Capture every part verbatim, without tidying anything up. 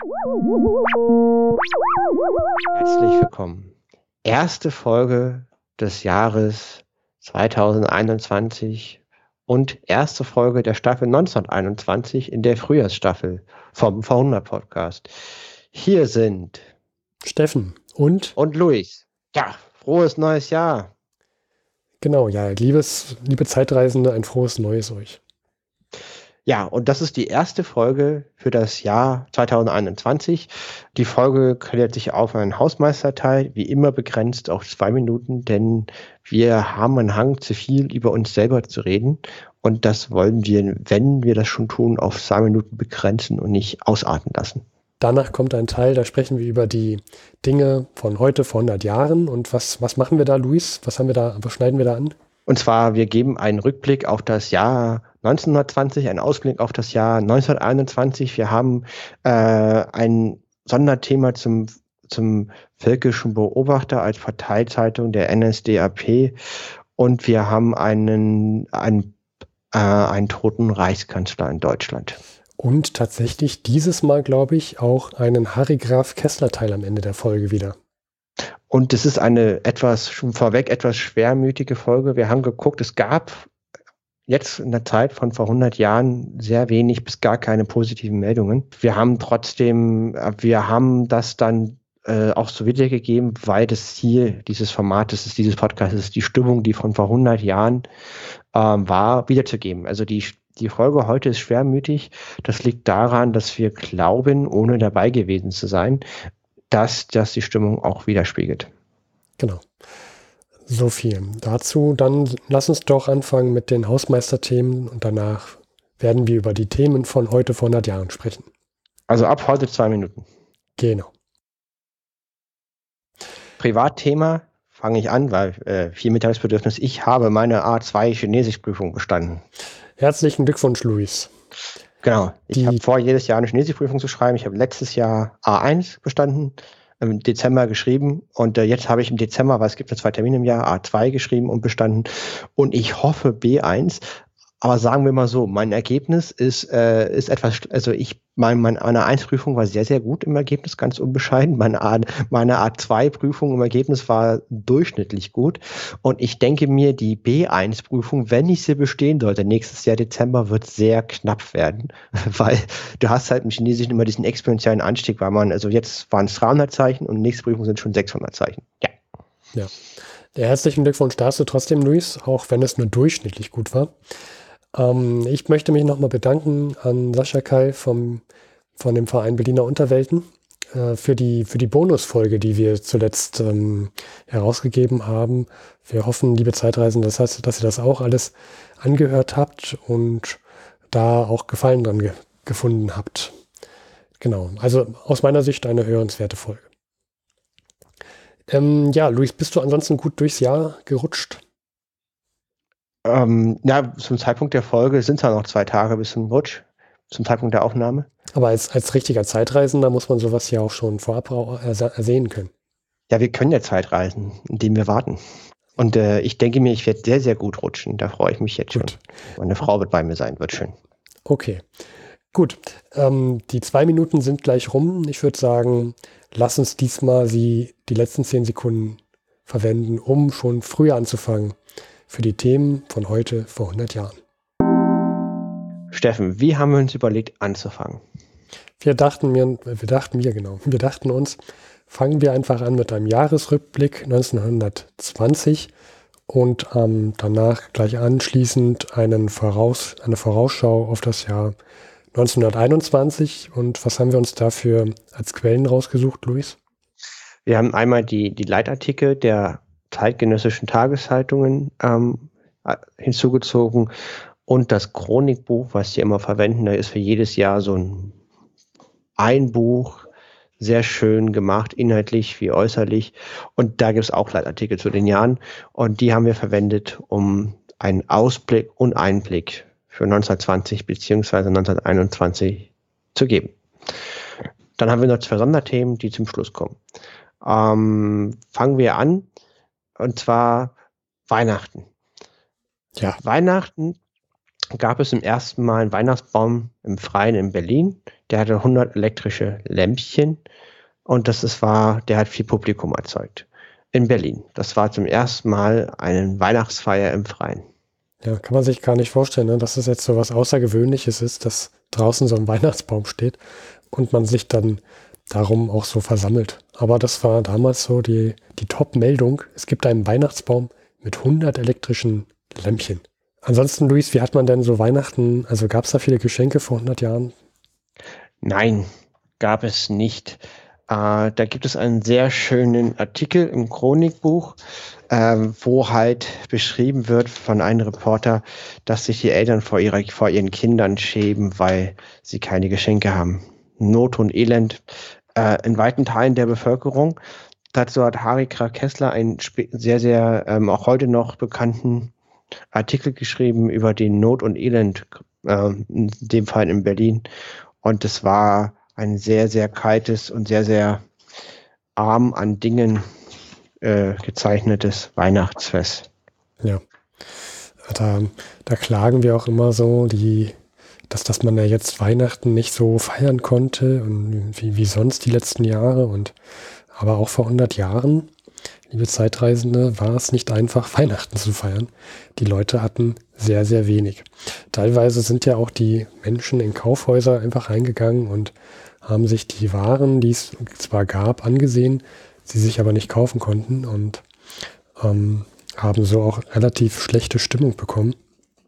Herzlich willkommen. Erste Folge des Jahres zweitausendeinundzwanzig und erste Folge der Staffel neunzehnhunderteinundzwanzig in der Frühjahrsstaffel vom V hundert Podcast. Hier sind Steffen und und Luis. Ja, frohes neues Jahr. Genau, ja, liebes, liebe Zeitreisende, ein frohes Neues euch. Ja, und das ist die erste Folge für das Jahr zweitausendeinundzwanzig. Die Folge klärt sich auf einen Hausmeisterteil, wie immer begrenzt auf zwei Minuten, denn wir haben einen Hang, zu viel über uns selber zu reden. Und das wollen wir, wenn wir das schon tun, auf zwei Minuten begrenzen und nicht ausarten lassen. Danach kommt ein Teil, da sprechen wir über die Dinge von heute, vor hundert Jahren. Und was, was machen wir da, Luis? Was haben wir da, was schneiden wir da an? Und zwar, wir geben einen Rückblick auf das Jahr neunzehnhundertzwanzig, einen Ausblick auf das Jahr neunzehnhunderteinundzwanzig. Wir haben äh, ein Sonderthema zum, zum Völkischen Beobachter als Parteizeitung der N S D A P und wir haben einen, einen, äh, einen toten Reichskanzler in Deutschland. Und tatsächlich dieses Mal, glaube ich, auch einen Harry Graf Kessler-Teil am Ende der Folge wieder. Und es ist eine etwas, schon vorweg etwas schwermütige Folge. Wir haben geguckt, es gab jetzt in der Zeit von vor hundert Jahren sehr wenig bis gar keine positiven Meldungen. Wir haben trotzdem, wir haben das dann äh, auch so wiedergegeben, weil das Ziel dieses Formates, ist, dieses Podcasts, ist die Stimmung, die von vor hundert Jahren ähm, war, wiederzugeben. Also die Die Folge heute ist schwermütig. Das liegt daran, dass wir glauben, ohne dabei gewesen zu sein, dass das die Stimmung auch widerspiegelt. Genau. So viel dazu. Dann lass uns doch anfangen mit den Hausmeisterthemen und danach werden wir über die Themen von heute vor hundert Jahren sprechen. Also ab heute zwei Minuten. Genau. Privatthema fange ich an, weil äh, viel Mitteilungsbedürfnis. Ich habe meine A zwei Chinesischprüfung bestanden. Herzlichen Glückwunsch, Luis. Genau. Ich Die- habe vor, jedes Jahr eine Chinesischprüfung zu schreiben. Ich habe letztes Jahr A eins bestanden, im Dezember geschrieben und äh, jetzt habe ich im Dezember, weil es gibt ja zwei Termine im Jahr, A zwei geschrieben und bestanden und ich hoffe B eins. Aber sagen wir mal so, mein Ergebnis ist, äh, ist etwas, also ich, mein, mein, meine eins Prüfung war sehr, sehr gut im Ergebnis, ganz unbescheiden. Meine A, meine A zwei Prüfung im Ergebnis war durchschnittlich gut. Und ich denke mir, die B eins Prüfung, wenn ich sie bestehen sollte, nächstes Jahr Dezember, wird sehr knapp werden. Weil du hast halt im Chinesischen immer diesen exponentiellen Anstieg, weil man, also jetzt waren es dreihundert Zeichen und nächste Prüfung sind schon sechshundert Zeichen. Ja. Ja. Der herzlichen Glückwunsch dazu trotzdem, Luis, auch wenn es nur durchschnittlich gut war. Ähm, ich möchte mich nochmal bedanken an Sascha Kai vom, von dem Verein Berliner Unterwelten äh, für die, für die Bonusfolge, die wir zuletzt ähm, herausgegeben haben. Wir hoffen, liebe Zeitreisende, das heißt, dass ihr das auch alles angehört habt und da auch Gefallen dran ge gefunden habt. Genau, also aus meiner Sicht eine hörenswerte Folge. Ähm, ja, Luis, bist du ansonsten gut durchs Jahr gerutscht? Ähm, ja, zum Zeitpunkt der Folge sind es ja noch zwei Tage bis zum Rutsch, zum Zeitpunkt der Aufnahme. Aber als, als richtiger Zeitreisender muss man sowas ja auch schon vorab ersehen können. Ja, wir können ja Zeit reisen, indem wir warten. Und äh, ich denke mir, ich werde sehr, sehr gut rutschen. Da freue ich mich jetzt Gut. schon. Meine Frau wird bei mir sein, wird schön. Okay, gut. Ähm, die zwei Minuten sind gleich rum. Ich würde sagen, lass uns diesmal sie die letzten zehn Sekunden verwenden, um schon früher anzufangen für die Themen von heute vor hundert Jahren. Steffen, wie haben wir uns überlegt, anzufangen? Wir dachten mir, wir dachten mir genau, wir dachten uns, fangen wir einfach an mit einem Jahresrückblick neunzehnhundertzwanzig und ähm, danach gleich anschließend einen Voraus, eine Vorausschau auf das Jahr neunzehnhunderteinundzwanzig. Und was haben wir uns dafür als Quellen rausgesucht, Luis? Wir haben einmal die, die Leitartikel der zeitgenössischen Tageszeitungen ähm, hinzugezogen und das Chronikbuch, was sie immer verwenden. Da ist für jedes Jahr so ein, ein Buch, sehr schön gemacht, inhaltlich wie äußerlich. Und da gibt es auch Leitartikel zu den Jahren. Und die haben wir verwendet, um einen Ausblick und Einblick für neunzehnhundertzwanzig beziehungsweise neunzehnhunderteinundzwanzig zu geben. Dann haben wir noch zwei Sonderthemen, die zum Schluss kommen. Ähm, fangen wir an, und zwar Weihnachten. Ja. Weihnachten gab es zum ersten Mal einen Weihnachtsbaum im Freien in Berlin. Der hatte hundert elektrische Lämpchen und das ist, war, der hat viel Publikum erzeugt. In Berlin. Das war zum ersten Mal eine Weihnachtsfeier im Freien. Ja, kann man sich gar nicht vorstellen, ne? Dass es jetzt so was Außergewöhnliches ist, dass draußen so ein Weihnachtsbaum steht und man sich dann darum auch so versammelt. Aber das war damals so die, die Top-Meldung. Es gibt einen Weihnachtsbaum mit hundert elektrischen Lämpchen. Ansonsten, Luis, wie hat man denn so Weihnachten, also gab es da viele Geschenke vor hundert Jahren? Nein, gab es nicht. Äh, da gibt es einen sehr schönen Artikel im Chronikbuch, äh, wo halt beschrieben wird von einem Reporter, dass sich die Eltern vor, ihrer, vor ihren Kindern schämen, weil sie keine Geschenke haben. Not und Elend äh, in weiten Teilen der Bevölkerung. Dazu hat Harika Kessler einen sehr, sehr ähm, auch heute noch bekannten Artikel geschrieben über den Not und Elend, äh, in dem Fall in Berlin. Und es war ein sehr, sehr kaltes und sehr, sehr arm an Dingen äh, gezeichnetes Weihnachtsfest. Ja, da, da klagen wir auch immer so, die, dass, dass man ja jetzt Weihnachten nicht so feiern konnte und wie, wie sonst die letzten Jahre. Und aber auch vor hundert Jahren, liebe Zeitreisende, war es nicht einfach, Weihnachten zu feiern. Die Leute hatten sehr, sehr wenig. Teilweise sind ja auch die Menschen in Kaufhäuser einfach reingegangen und haben sich die Waren, die es zwar gab, angesehen, sie sich aber nicht kaufen konnten und ähm, haben so auch relativ schlechte Stimmung bekommen.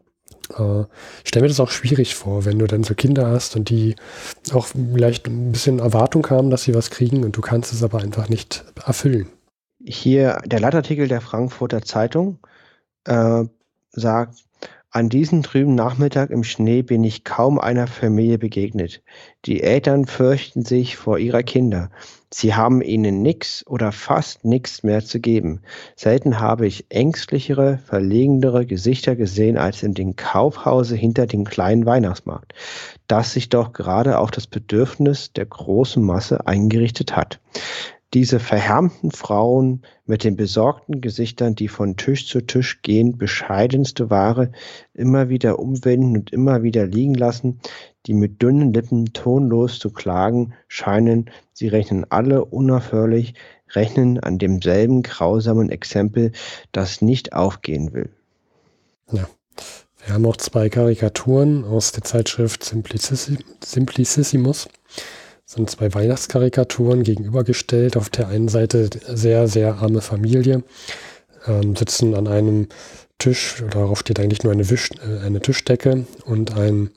Äh, ich stelle mir das auch schwierig vor, wenn du dann so Kinder hast und die auch vielleicht ein bisschen Erwartung haben, dass sie was kriegen und du kannst es aber einfach nicht erfüllen. Hier der Leitartikel der Frankfurter Zeitung äh, sagt, an diesem trüben Nachmittag im Schnee bin ich kaum einer Familie begegnet. Die Eltern fürchten sich vor ihrer Kinder. Sie haben ihnen nichts oder fast nichts mehr zu geben. Selten habe ich ängstlichere, verlegenere Gesichter gesehen als in dem Kaufhause hinter dem kleinen Weihnachtsmarkt, das sich doch gerade auf das Bedürfnis der großen Masse eingerichtet hat. Diese verhärmten Frauen mit den besorgten Gesichtern, die von Tisch zu Tisch gehen, bescheidenste Ware immer wieder umwenden und immer wieder liegen lassen, die mit dünnen Lippen tonlos zu klagen scheinen, sie rechnen alle unaufhörlich, rechnen an demselben grausamen Exempel, das nicht aufgehen will. Ja, wir haben auch zwei Karikaturen aus der Zeitschrift Simplicissi- Simplicissimus. Das sind zwei Weihnachtskarikaturen gegenübergestellt. Auf der einen Seite sehr, sehr arme Familie, ähm, sitzen an einem Tisch, darauf steht eigentlich nur eine, Wisch, äh, eine Tischdecke und ein,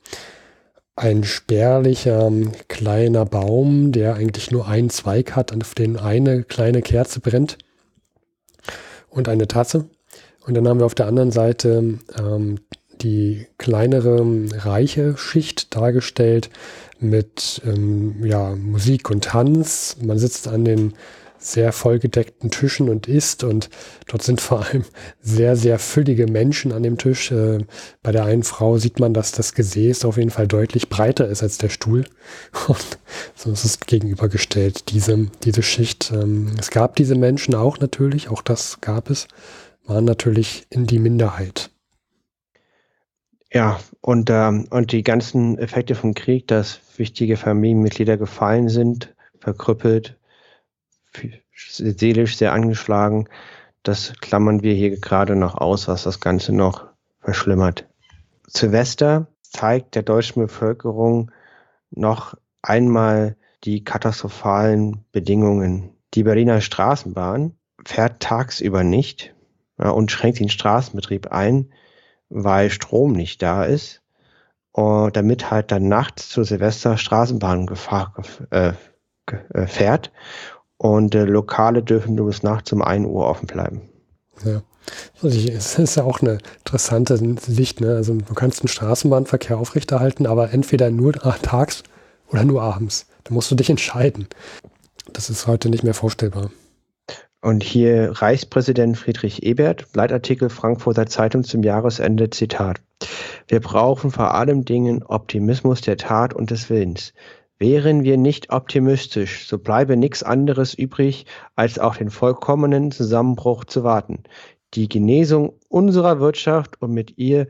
ein spärlicher kleiner Baum, der eigentlich nur einen Zweig hat, auf den eine kleine Kerze brennt und eine Tasse. Und dann haben wir auf der anderen Seite ähm, die kleinere reiche Schicht dargestellt mit ähm, ja, Musik und Tanz. Man sitzt an den sehr vollgedeckten Tischen und isst und dort sind vor allem sehr, sehr füllige Menschen an dem Tisch. Äh, bei der einen Frau sieht man, dass das Gesäß auf jeden Fall deutlich breiter ist als der Stuhl. Und so ist es gegenübergestellt, diese, diese Schicht. Ähm, es gab diese Menschen auch natürlich, auch das gab es, waren natürlich in die Minderheit. Ja, und, ähm, und die ganzen Effekte vom Krieg, dass wichtige Familienmitglieder gefallen sind, verkrüppelt, seelisch sehr angeschlagen, das klammern wir hier gerade noch aus, was das Ganze noch verschlimmert. Silvester zeigt der deutschen Bevölkerung noch einmal die katastrophalen Bedingungen. Die Berliner Straßenbahn fährt tagsüber nicht, ja, und schränkt den Straßenbetrieb ein, weil Strom nicht da ist, und damit halt dann nachts zur Silvester Straßenbahn gefahr, äh, äh, fährt und äh, Lokale dürfen nur bis nachts um ein Uhr offen bleiben. Ja, also es ist ja auch eine interessante Sicht, ne? Also du kannst den Straßenbahnverkehr aufrechterhalten, aber entweder nur tags oder nur abends. Da musst du dich entscheiden. Das ist heute nicht mehr vorstellbar. Und hier Reichspräsident Friedrich Ebert, Leitartikel Frankfurter Zeitung zum Jahresende, Zitat: Wir brauchen vor allem Dingen Optimismus der Tat und des Willens. Wären wir nicht optimistisch, so bleibe nichts anderes übrig, als auf den vollkommenen Zusammenbruch zu warten. Die Genesung unserer Wirtschaft und mit ihr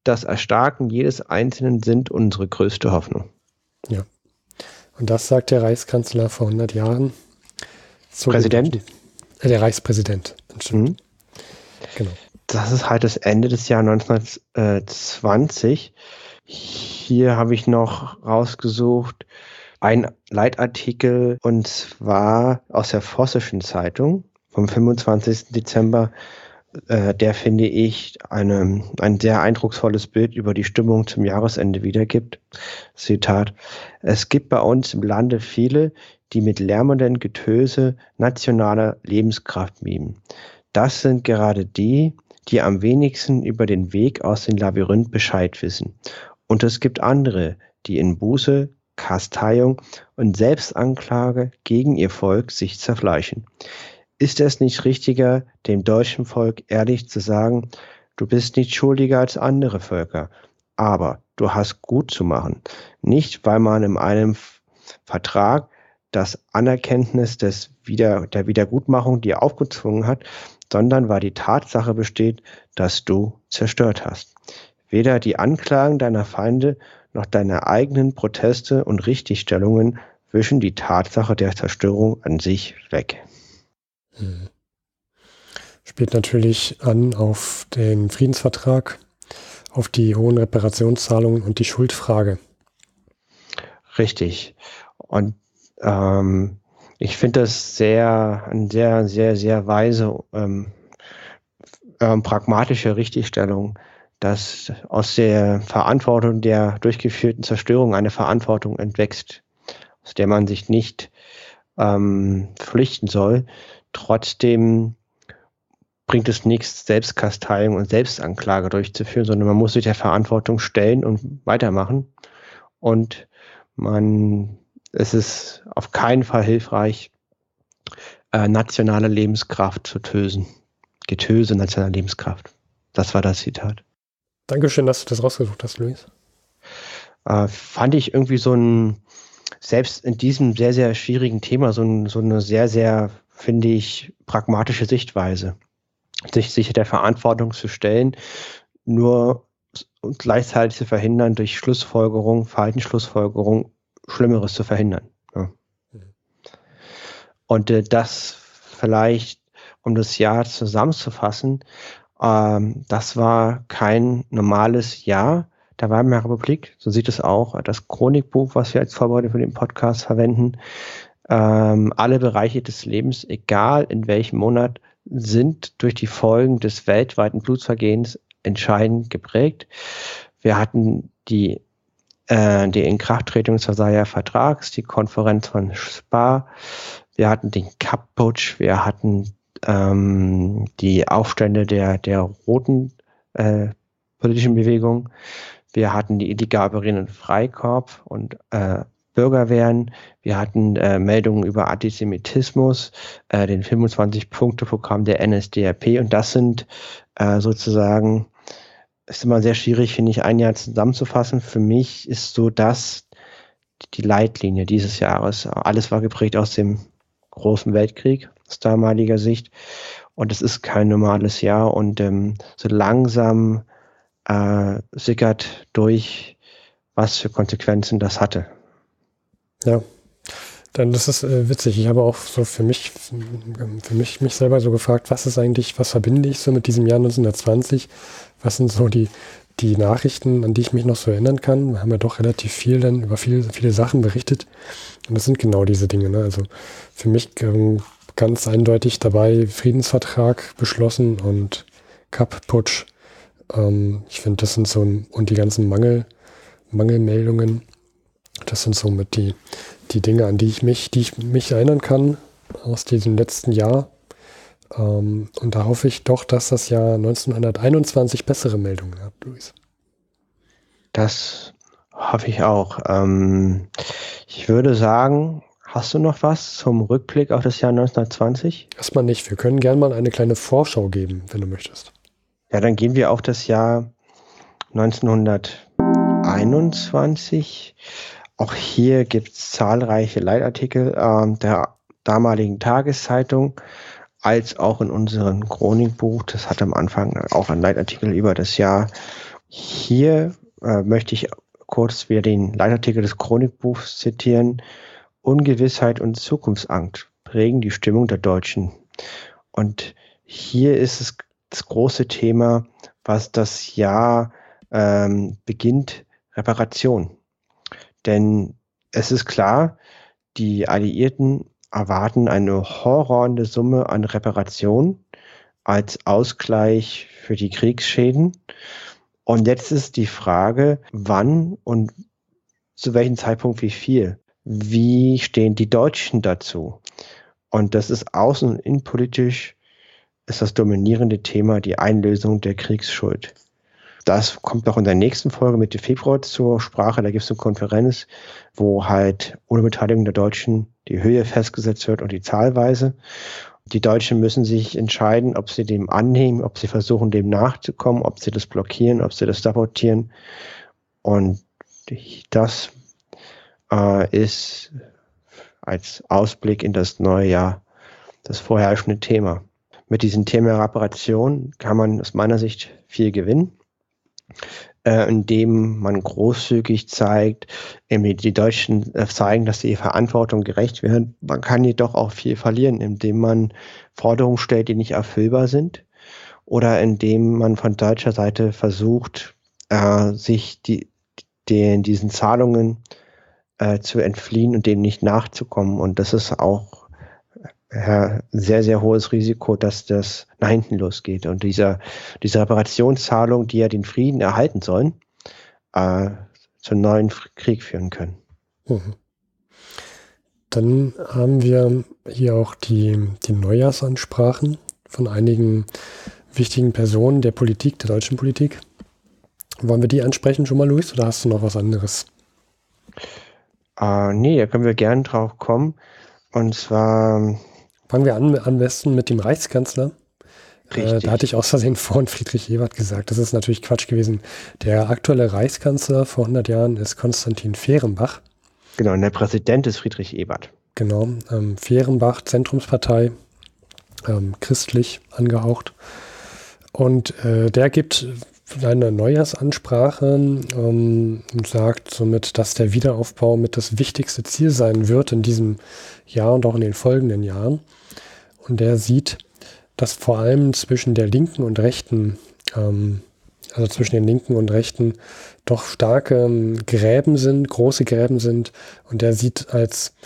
das Erstarken jedes Einzelnen sind unsere größte Hoffnung. Ja. Und das sagt der Reichskanzler vor hundert Jahren. So Präsident? Äh, der Reichspräsident. Mhm. Genau. Das ist halt das Ende des Jahres neunzehnhundertzwanzig. Hier habe ich noch rausgesucht ein Leitartikel, und zwar aus der Vossischen Zeitung vom fünfundzwanzigsten Dezember. Äh, der, finde ich, eine, ein sehr eindrucksvolles Bild über die Stimmung zum Jahresende wiedergibt. Zitat: Es gibt bei uns im Lande viele, die mit lärmenden Getöse nationaler Lebenskraft mimen. Das sind gerade die, die am wenigsten über den Weg aus dem Labyrinth Bescheid wissen. Und es gibt andere, die in Buße, Kasteiung und Selbstanklage gegen ihr Volk sich zerfleischen. Ist es nicht richtiger, dem deutschen Volk ehrlich zu sagen, du bist nicht schuldiger als andere Völker, aber du hast gut zu machen. Nicht, weil man in einem Vertrag das Anerkenntnis des Wieder, der Wiedergutmachung dir aufgezwungen hat, sondern weil die Tatsache besteht, dass du zerstört hast. Weder die Anklagen deiner Feinde noch deine eigenen Proteste und Richtigstellungen wischen die Tatsache der Zerstörung an sich weg. Hm. Spielt natürlich an auf den Friedensvertrag, auf die hohen Reparationszahlungen und die Schuldfrage. Richtig. Und ähm, ich finde das sehr, eine sehr, sehr, sehr weise, ähm, ähm, pragmatische Richtigstellung, dass aus der Verantwortung der durchgeführten Zerstörung eine Verantwortung entwächst, aus der man sich nicht ähm, flüchten soll. Trotzdem bringt es nichts, Selbstkasteiung und Selbstanklage durchzuführen, sondern man muss sich der Verantwortung stellen und weitermachen. Und man, es ist auf keinen Fall hilfreich, äh, nationale Lebenskraft zu tösen. Getöse nationaler Lebenskraft. Das war das Zitat. Dankeschön, dass du das rausgesucht hast, Luis. Äh, fand ich irgendwie so ein, selbst in diesem sehr, sehr schwierigen Thema, so, ein, so eine sehr, sehr, finde ich, pragmatische Sichtweise. Sich sicher der Verantwortung zu stellen, nur und gleichzeitig zu verhindern, durch Schlussfolgerung, Verhaltensschlussfolgerung, Schlimmeres zu verhindern. Ja. Mhm. Und äh, das vielleicht, um das Jahr zusammenzufassen, ähm, das war kein normales Jahr der Weimarer Republik. So sieht es auch das Chronikbuch, was wir als Vorbereitung für den Podcast verwenden. Ähm, alle Bereiche des Lebens, egal in welchem Monat, sind durch die Folgen des weltweiten Blutsvergehens entscheidend geprägt. Wir hatten die, äh, die Inkrafttretung des Versailler Vertrags, die Konferenz von Spa, wir hatten den Kapp-Putsch, wir hatten ähm, die Aufstände der, der roten äh, politischen Bewegung, wir hatten die Illegalberinnen und Freikorps und äh, Bürgerwehren, wir hatten äh, Meldungen über Antisemitismus, äh, den fünfundzwanzig-Punkte-Programm der N S D A P, und das sind äh, sozusagen, ist immer sehr schwierig, finde ich, ein Jahr zusammenzufassen. Für mich ist so das die Leitlinie dieses Jahres. Alles war geprägt aus dem Großen Weltkrieg, aus damaliger Sicht, und es ist kein normales Jahr, und ähm, so langsam äh, sickert durch, was für Konsequenzen das hatte. Ja, dann das ist äh, witzig. Ich habe auch so für mich, für mich, mich selber so gefragt, was ist eigentlich, was verbinde ich so mit diesem Jahr neunzehnhundertzwanzig? Was sind so die, die Nachrichten, an die ich mich noch so erinnern kann? Wir haben ja doch relativ viel dann über viele, viele Sachen berichtet. Und das sind genau diese Dinge. Ne? Also für mich ähm, ganz eindeutig dabei Friedensvertrag beschlossen und Kapp-Putsch. Ähm, ich finde, das sind so, und die ganzen Mangel, Mangelmeldungen, das sind so mit die, die Dinge, an die ich mich, die ich mich erinnern kann aus diesem letzten Jahr. Ähm, und da hoffe ich doch, dass das Jahr neunzehnhunderteinundzwanzig bessere Meldungen hat, Luis. Das hoffe ich auch. Ähm, ich würde sagen, hast du noch was zum Rückblick auf das Jahr neunzehnhundertzwanzig? Erstmal nicht. Wir können gerne mal eine kleine Vorschau geben, wenn du möchtest. Ja, dann gehen wir auf das Jahr neunzehnhunderteinundzwanzig. Auch hier gibt es zahlreiche Leitartikel äh, der damaligen Tageszeitung, als auch in unserem Chronikbuch. Das hat am Anfang auch ein Leitartikel über das Jahr. Hier äh, möchte ich kurz wieder den Leitartikel des Chronikbuchs zitieren. Ungewissheit und Zukunftsangst prägen die Stimmung der Deutschen. Und hier ist es das große Thema, was das Jahr ähm, beginnt, Reparation. Denn es ist klar, die Alliierten erwarten eine horrende Summe an Reparation als Ausgleich für die Kriegsschäden. Und jetzt ist die Frage, wann und zu welchem Zeitpunkt wie viel. Wie stehen die Deutschen dazu? Und das ist außen- und innenpolitisch ist das dominierende Thema die Einlösung der Kriegsschuld. Das kommt noch in der nächsten Folge Mitte Februar zur Sprache. Da gibt es eine Konferenz, wo halt ohne Beteiligung der Deutschen die Höhe festgesetzt wird und die Zahlweise. Die Deutschen müssen sich entscheiden, ob sie dem annehmen, ob sie versuchen, dem nachzukommen, ob sie das blockieren, ob sie das sabotieren. Und das äh, ist als Ausblick in das neue Jahr das vorherrschende Thema. Mit diesem Thema Reparation kann man aus meiner Sicht viel gewinnen, äh, indem man großzügig zeigt, indem die Deutschen äh, zeigen, dass sie ihrer Verantwortung gerecht werden. Man kann jedoch auch viel verlieren, indem man Forderungen stellt, die nicht erfüllbar sind, oder indem man von deutscher Seite versucht, äh, sich die, den, diesen Zahlungen äh, zu entfliehen und dem nicht nachzukommen. Und das ist auch äh, sehr, sehr hohes Risiko, dass das nach hinten losgeht. Und dieser, diese Reparationszahlungen, die ja den Frieden erhalten sollen, äh, zu einem neuen Krieg führen können. Mhm. Dann haben wir hier auch die, die Neujahrsansprachen von einigen wichtigen Personen der Politik, der deutschen Politik. Wollen wir die ansprechen schon mal, Luis, oder hast du noch was anderes? Äh, nee, da können wir gerne drauf kommen. Und zwar... Fangen wir an am besten mit dem Reichskanzler. Äh, da hatte ich aus Versehen vorhin Friedrich Ebert gesagt. Das ist natürlich Quatsch gewesen. Der aktuelle Reichskanzler vor hundert Jahren ist Konstantin Fehrenbach. Genau, und der Präsident ist Friedrich Ebert. Genau, ähm, Fehrenbach, Zentrumspartei, ähm, christlich angehaucht. Und äh, der gibt eine Neujahrsansprache ähm, und sagt somit, dass der Wiederaufbau mit das wichtigste Ziel sein wird in diesem Jahr und auch in den folgenden Jahren. Und der sieht, dass vor allem zwischen der linken und rechten, ähm, also zwischen den linken und rechten, doch starke ähm, Gräben sind, große Gräben sind. Und der sieht als,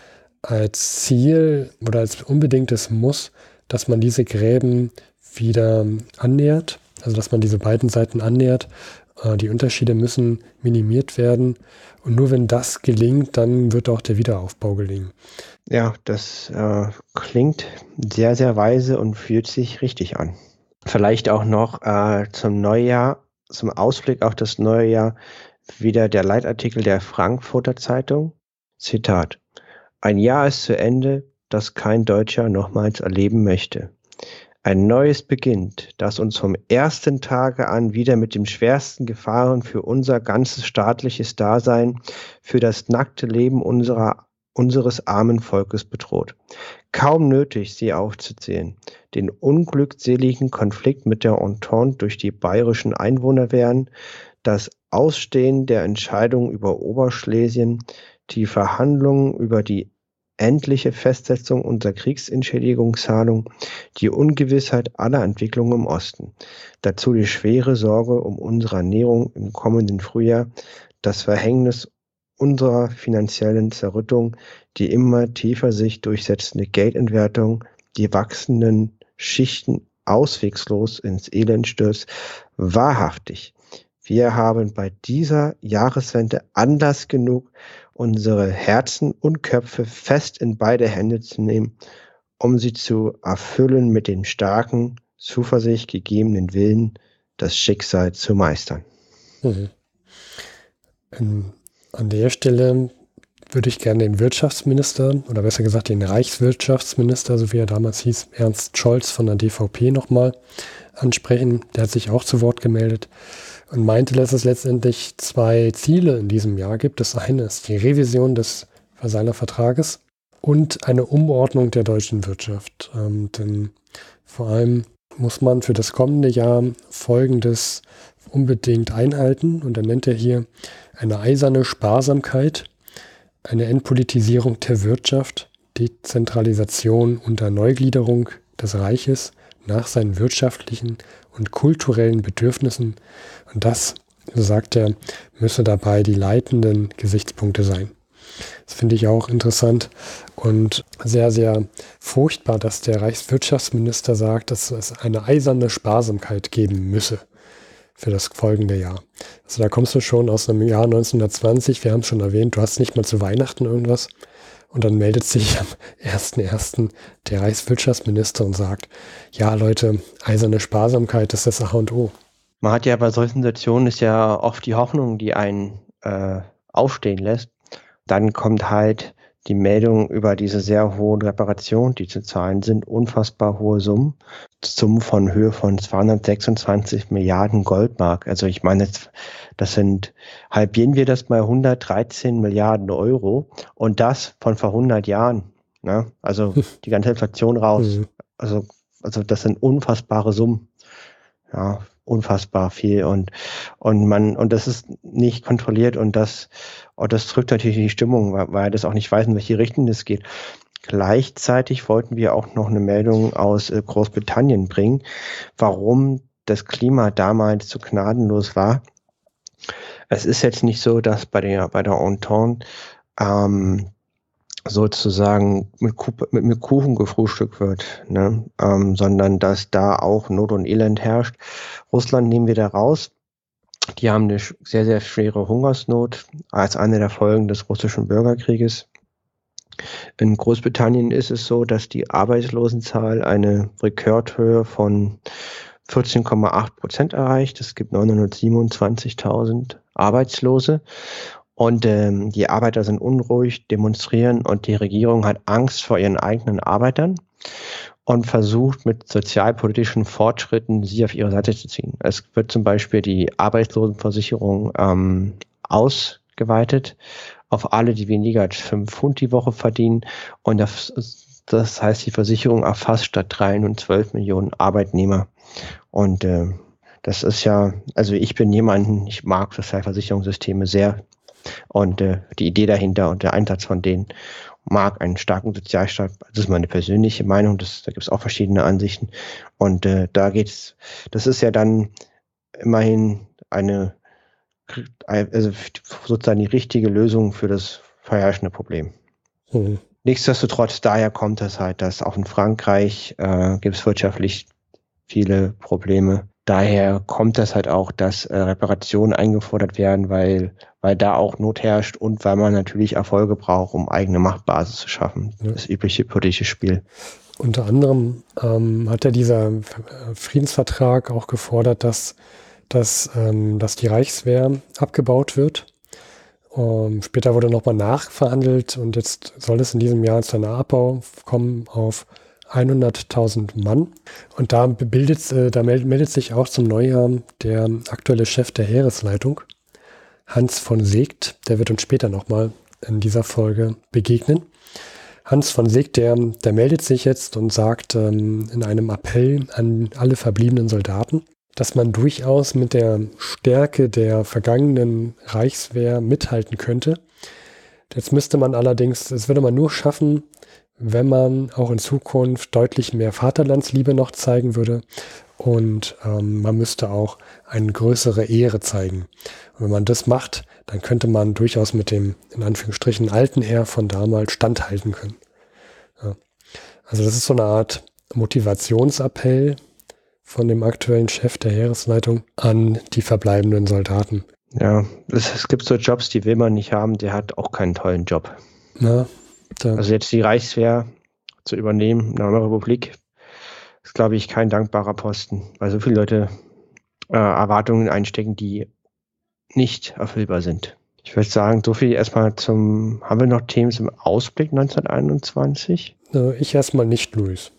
als Ziel oder als unbedingtes Muss, dass man diese Gräben wieder annähert. Also dass man diese beiden Seiten annähert. Äh, die Unterschiede müssen minimiert werden. Und nur wenn das gelingt, dann wird auch der Wiederaufbau gelingen. Ja, das äh, klingt sehr, sehr weise und fühlt sich richtig an. Vielleicht auch noch äh, zum Neujahr, zum Ausblick auf das neue Jahr, wieder der Leitartikel der Frankfurter Zeitung. Zitat: Ein Jahr ist zu Ende, das kein Deutscher nochmals erleben möchte. Ein neues beginnt, das uns vom ersten Tage an wieder mit den schwersten Gefahren für unser ganzes staatliches Dasein, für das nackte Leben unserer, unseres armen Volkes bedroht. Kaum nötig, sie aufzuzählen. Den unglückseligen Konflikt mit der Entente durch die bayerischen Einwohnerwehren, das Ausstehen der Entscheidung über Oberschlesien, die Verhandlungen über die endliche Festsetzung unserer Kriegsentschädigungszahlung, die Ungewissheit aller Entwicklungen im Osten. Dazu die schwere Sorge um unsere Ernährung im kommenden Frühjahr, das Verhängnis unserer finanziellen Zerrüttung, die immer tiefer sich durchsetzende Geldentwertung, die wachsenden Schichten auswegslos ins Elend stürzt. Wahrhaftig, wir haben bei dieser Jahreswende Anlass genug, unsere Herzen und Köpfe fest in beide Hände zu nehmen, um sie zu erfüllen mit dem starken, Zuversicht gegebenen Willen, das Schicksal zu meistern. Mhm. Ähm, an der Stelle würde ich gerne den Wirtschaftsminister, oder besser gesagt den Reichswirtschaftsminister, so wie er damals hieß, Ernst Scholz von der D V P nochmal ansprechen. Der hat sich auch zu Wort gemeldet und meinte, dass es letztendlich zwei Ziele in diesem Jahr gibt. Das eine ist die Revision des Versailler Vertrages und eine Umordnung der deutschen Wirtschaft. Ähm, denn vor allem muss man für das kommende Jahr Folgendes unbedingt einhalten. Und dann nennt er hier eine eiserne Sparsamkeit, eine Entpolitisierung der Wirtschaft, Dezentralisation und Erneugliederung des Reiches nach seinen wirtschaftlichen und kulturellen Bedürfnissen. Und das, so sagt er, müsse dabei die leitenden Gesichtspunkte sein. Das finde ich auch interessant und sehr, sehr furchtbar, dass der Reichswirtschaftsminister sagt, dass es eine eiserne Sparsamkeit geben müsse für das folgende Jahr. Also da kommst du schon aus dem Jahr neunzehnhundertzwanzig, wir haben es schon erwähnt, du hast nicht mal zu Weihnachten irgendwas und dann meldet sich am ersten ersten der Reichswirtschaftsminister und sagt, ja Leute, eiserne Sparsamkeit ist das A und O. Man hat ja bei solchen Situationen ist ja oft die Hoffnung, die einen äh, aufstehen lässt. Dann kommt halt die Meldung über diese sehr hohen Reparationen, die zu zahlen sind, unfassbar hohe Summen. Summen von Höhe von zweihundertsechsundzwanzig Milliarden Goldmark. Also ich meine, das sind, halbieren wir das mal hundertdreizehn Milliarden Euro und das von vor hundert Jahren. Ne? Also die ganze Inflation raus. Also, also das sind unfassbare Summen. Ja, unfassbar viel und und man und das ist nicht kontrolliert und das und das drückt natürlich die Stimmung, weil, weil das auch nicht weiß, in welche Richtung das geht. Gleichzeitig wollten wir auch noch eine Meldung aus äh, Großbritannien bringen, warum das Klima damals so gnadenlos war. Es ist jetzt nicht so, dass bei der bei der Entente ähm, sozusagen mit, mit, mit Kuchen gefrühstückt wird, ne? ähm, sondern dass da auch Not und Elend herrscht. Russland nehmen wir da raus. Die haben eine sehr, sehr schwere Hungersnot als eine der Folgen des russischen Bürgerkrieges. In Großbritannien ist es so, dass die Arbeitslosenzahl eine Rekordhöhe von vierzehn Komma acht Prozent erreicht. Es gibt neunhundertsiebenundzwanzigtausend Arbeitslose. Und ähm, die Arbeiter sind unruhig, demonstrieren und die Regierung hat Angst vor ihren eigenen Arbeitern und versucht mit sozialpolitischen Fortschritten sie auf ihre Seite zu ziehen. Es wird zum Beispiel die Arbeitslosenversicherung ähm, ausgeweitet auf alle, die weniger als fünf Pfund die Woche verdienen. Und das, das heißt, die Versicherung erfasst statt drei nun zwölf Millionen Arbeitnehmer. Und äh, das ist ja, also ich bin jemanden, ich mag Sozialversicherungssysteme sehr. Und äh, die Idee dahinter und der Einsatz von denen mag einen starken Sozialstaat. Das ist meine persönliche Meinung. Das, da gibt es auch verschiedene Ansichten. Und äh, da geht's. Das ist ja dann immerhin eine, also sozusagen die richtige Lösung für das vorherrschende Problem. Mhm. Nichtsdestotrotz, daher kommt es halt, dass auch in Frankreich äh, gibt es wirtschaftlich viele Probleme. Daher kommt das halt auch, dass äh, Reparationen eingefordert werden, weil, weil da auch Not herrscht und weil man natürlich Erfolge braucht, um eigene Machtbasis zu schaffen. Ja. Das übliche politische Spiel. Unter anderem ähm, hat ja dieser Friedensvertrag auch gefordert, dass, dass, ähm, dass die Reichswehr abgebaut wird. Ähm, später wurde nochmal nachverhandelt und jetzt soll es in diesem Jahr zu einem Abbau kommen auf hunderttausend Mann. Und da bildet, äh, da meldet, meldet sich auch zum Neujahr der aktuelle Chef der Heeresleitung, Hans von Seeckt. Der wird uns später nochmal in dieser Folge begegnen. Hans von Seeckt, der, der meldet sich jetzt und sagt ähm, in einem Appell an alle verbliebenen Soldaten, dass man durchaus mit der Stärke der vergangenen Reichswehr mithalten könnte. Jetzt müsste man allerdings, das würde man nur schaffen, wenn man auch in Zukunft deutlich mehr Vaterlandsliebe noch zeigen würde und ähm, man müsste auch eine größere Ehre zeigen. Und wenn man das macht, dann könnte man durchaus mit dem, in Anführungsstrichen, alten Heer von damals standhalten können. Ja. Also das ist so eine Art Motivationsappell von dem aktuellen Chef der Heeresleitung an die verbleibenden Soldaten. Ja, es, es gibt so Jobs, die will man nicht haben, der hat auch keinen tollen Job. Ja. Da. Also jetzt die Reichswehr zu übernehmen in einer Republik ist, glaube ich, kein dankbarer Posten, weil so viele Leute äh, Erwartungen einstecken, die nicht erfüllbar sind. Ich würde sagen, so viel erstmal zum, haben wir noch Themen zum Ausblick neunzehnhunderteinundzwanzig? Äh, ich erstmal nicht, Luis.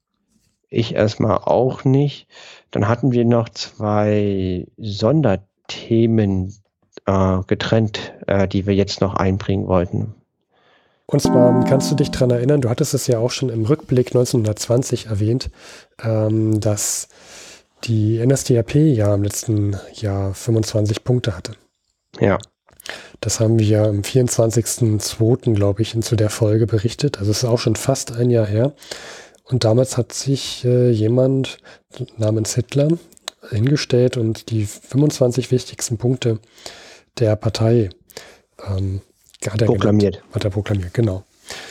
Ich erstmal auch nicht. Dann hatten wir noch zwei Sonderthemen äh, getrennt, äh, die wir jetzt noch einbringen wollten. Und zwar kannst du dich daran erinnern, du hattest es ja auch schon im Rückblick neunzehnhundertzwanzig erwähnt, ähm, dass die N S D A P ja im letzten Jahr fünfundzwanzig Punkte hatte. Ja. Das haben wir ja am vierundzwanzigsten zweiten glaube ich, zu der Folge berichtet. Also es ist auch schon fast ein Jahr her. Und damals hat sich äh, jemand namens Hitler hingestellt und die fünfundzwanzig wichtigsten Punkte der Partei ähm, hat er proklamiert. Genannt, hat er proklamiert, genau.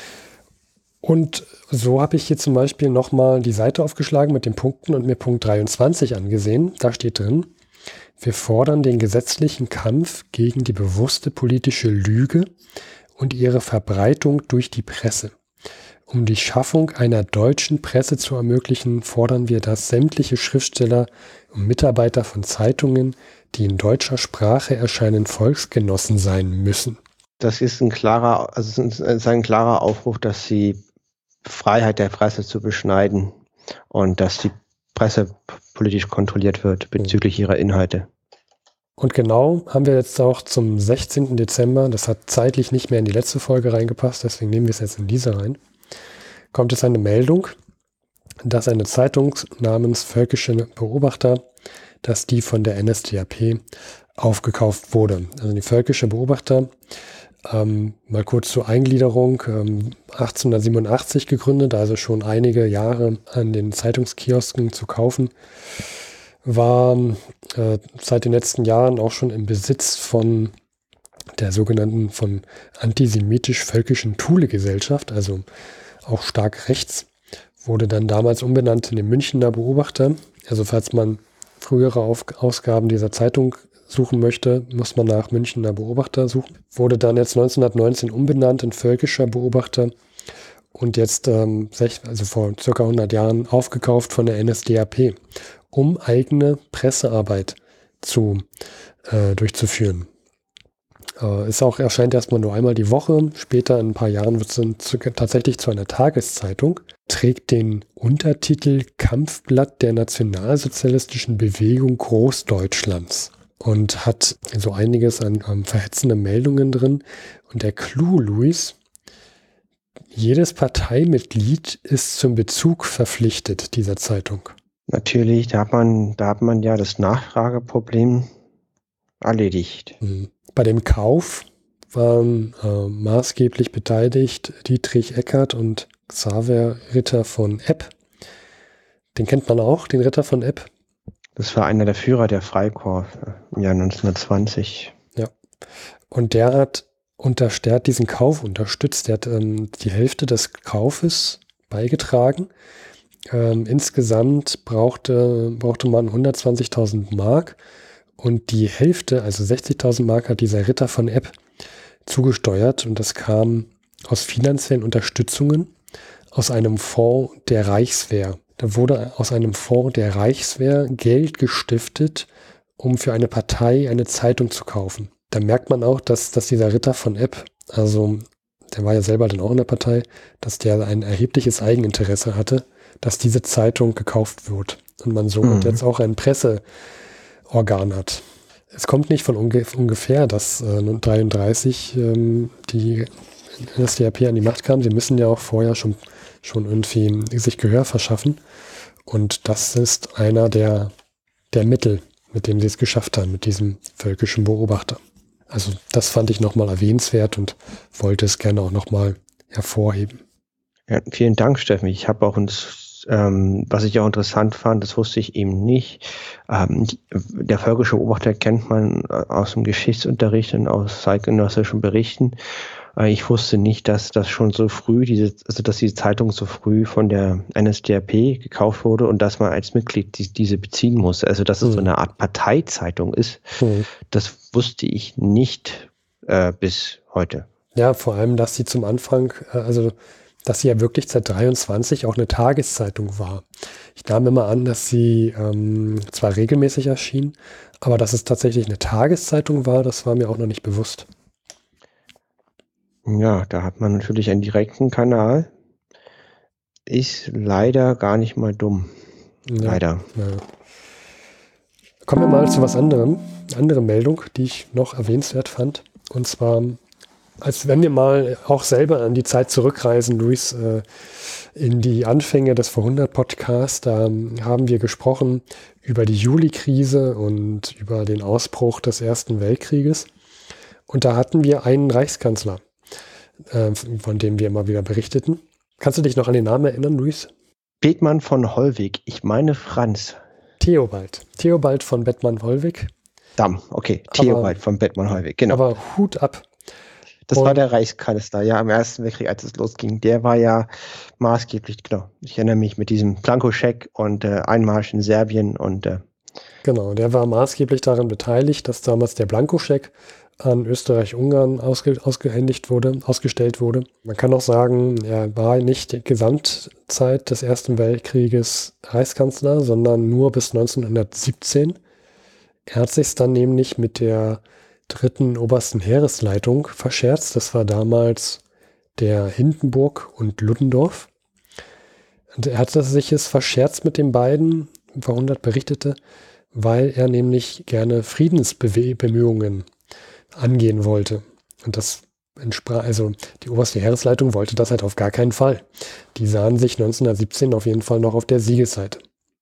Und so habe ich hier zum Beispiel nochmal die Seite aufgeschlagen mit den Punkten und mir Punkt dreiundzwanzig angesehen. Da steht drin: Wir fordern den gesetzlichen Kampf gegen die bewusste politische Lüge und ihre Verbreitung durch die Presse. Um die Schaffung einer deutschen Presse zu ermöglichen, fordern wir, dass sämtliche Schriftsteller und Mitarbeiter von Zeitungen, die in deutscher Sprache erscheinen, Volksgenossen sein müssen. Das ist ein klarer, also es ist ein klarer Aufruf, dass die Freiheit der Presse zu beschneiden und dass die Presse politisch kontrolliert wird bezüglich ihrer Inhalte. Und genau haben wir jetzt auch zum sechzehnten Dezember, das hat zeitlich nicht mehr in die letzte Folge reingepasst, deswegen nehmen wir es jetzt in diese rein, kommt es eine Meldung, dass eine Zeitung namens Völkische Beobachter, dass die von der N S D A P aufgekauft wurde. Also die Völkische Beobachter, ähm, mal kurz zur Eingliederung, ähm, achtzehnhundertsiebenundachtzig gegründet, also schon einige Jahre an den Zeitungskiosken zu kaufen, war äh, seit den letzten Jahren auch schon im Besitz von der sogenannten von antisemitisch-völkischen Thule-Gesellschaft, also auch stark rechts, wurde dann damals umbenannt in den Münchner Beobachter. Also falls man frühere Auf- Ausgaben dieser Zeitung suchen möchte, muss man nach Münchner Beobachter suchen. Wurde dann jetzt neunzehnhundertneunzehn umbenannt in Völkischer Beobachter und jetzt, ähm, also vor circa hundert Jahren, aufgekauft von der N S D A P, um eigene Pressearbeit zu, äh, durchzuführen. Äh, ist auch, erscheint erstmal nur einmal die Woche. Später, in ein paar Jahren, wird es dann zu, tatsächlich zu einer Tageszeitung. Trägt den Untertitel Kampfblatt der nationalsozialistischen Bewegung Großdeutschlands und hat so einiges an ähm, verhetzenden Meldungen drin. Und der Clou, Luis: Jedes Parteimitglied ist zum Bezug verpflichtet dieser Zeitung. Natürlich, da hat man, da hat man ja das Nachfrageproblem erledigt. Bei dem Kauf waren äh, maßgeblich beteiligt Dietrich Eckart und Xaver Ritter von Epp. Den kennt man auch, den Ritter von Epp. Das war einer der Führer der Freikorps im Jahr neunzehnhundertzwanzig. Ja, und der hat unterstützt diesen Kauf unterstützt. Der hat ähm, die Hälfte des Kaufes beigetragen. Ähm, insgesamt brauchte, brauchte man hundertzwanzigtausend Mark und die Hälfte, also sechzigtausend Mark, hat dieser Ritter von Epp zugesteuert und das kam aus finanziellen Unterstützungen aus einem Fonds der Reichswehr. Da wurde aus einem Fonds der Reichswehr Geld gestiftet, um für eine Partei eine Zeitung zu kaufen. Da merkt man auch, dass, dass dieser Ritter von Epp, also der war ja selber dann auch in der Partei, dass der ein erhebliches Eigeninteresse hatte, dass diese Zeitung gekauft wird und man somit mhm. jetzt auch ein Presseorgan hat. Es kommt nicht von unge- ungefähr, dass äh, neunzehnhundertdreiunddreißig ähm, die N S D A P an die Macht kam. Sie müssen ja auch vorher schon, schon irgendwie sich Gehör verschaffen. Und das ist einer der, der Mittel, mit dem sie es geschafft haben, mit diesem völkischen Beobachter. Also das fand ich nochmal erwähnenswert und wollte es gerne auch nochmal hervorheben. Ja, vielen Dank, Steffen. Ich habe auch uns, ähm, was ich auch interessant fand, das wusste ich eben nicht. Ähm, die, der völkische Beobachter kennt man aus dem Geschichtsunterricht und aus zeitgenössischen Berichten. Äh, ich wusste nicht, dass das schon so früh, diese, also dass diese Zeitung so früh von der N S D A P gekauft wurde und dass man als Mitglied die, diese beziehen muss. Also dass es mhm. so eine Art Parteizeitung ist, mhm. das wusste ich nicht äh, bis heute. Ja, vor allem, dass sie zum Anfang, äh, also dass sie ja wirklich seit dreiundzwanzig auch eine Tageszeitung war. Ich nahm immer an, dass sie ähm, zwar regelmäßig erschien, aber dass es tatsächlich eine Tageszeitung war, das war mir auch noch nicht bewusst. Ja, da hat man natürlich einen direkten Kanal. Ist leider gar nicht mal dumm. Ja, leider. Ja. Kommen wir mal zu was anderem. Eine andere Meldung, die ich noch erwähnenswert fand. Und zwar als wenn wir mal auch selber an die Zeit zurückreisen, Luis, äh, in die Anfänge des Vorhundert-Podcasts, da haben wir gesprochen über die Juli-Krise und über den Ausbruch des Ersten Weltkrieges. Und da hatten wir einen Reichskanzler, äh, von dem wir immer wieder berichteten. Kannst du dich noch an den Namen erinnern, Luis? Bethmann von Hollweg. Ich meine Franz. Theobald. Theobald von Bethmann-Hollweg. Damm, okay. Theobald von Bethmann-Hollweg, genau. Aber Hut ab. Das und war der Reichskanzler, ja, im Ersten Weltkrieg, als es losging. Der war ja maßgeblich, genau. Ich erinnere mich mit diesem Blankoscheck und äh, Einmarsch in Serbien und äh, genau, der war maßgeblich daran beteiligt, dass damals der Blankoscheck an Österreich-Ungarn ausge, ausgehändigt wurde, ausgestellt wurde. Man kann auch sagen, er war nicht die Gesamtzeit des Ersten Weltkrieges Reichskanzler, sondern nur bis neunzehnhundertsiebzehn. Er hat sich dann nämlich mit der dritten obersten Heeresleitung verscherzt. Das war damals der Hindenburg und Ludendorff. Und er hatte sich es verscherzt mit den beiden, Vorhundert berichtete, weil er nämlich gerne Friedensbemühungen angehen wollte. Und das entsprach, also die oberste Heeresleitung wollte das halt auf gar keinen Fall. Die sahen sich neunzehnhundertsiebzehn auf jeden Fall noch auf der Siegesseite.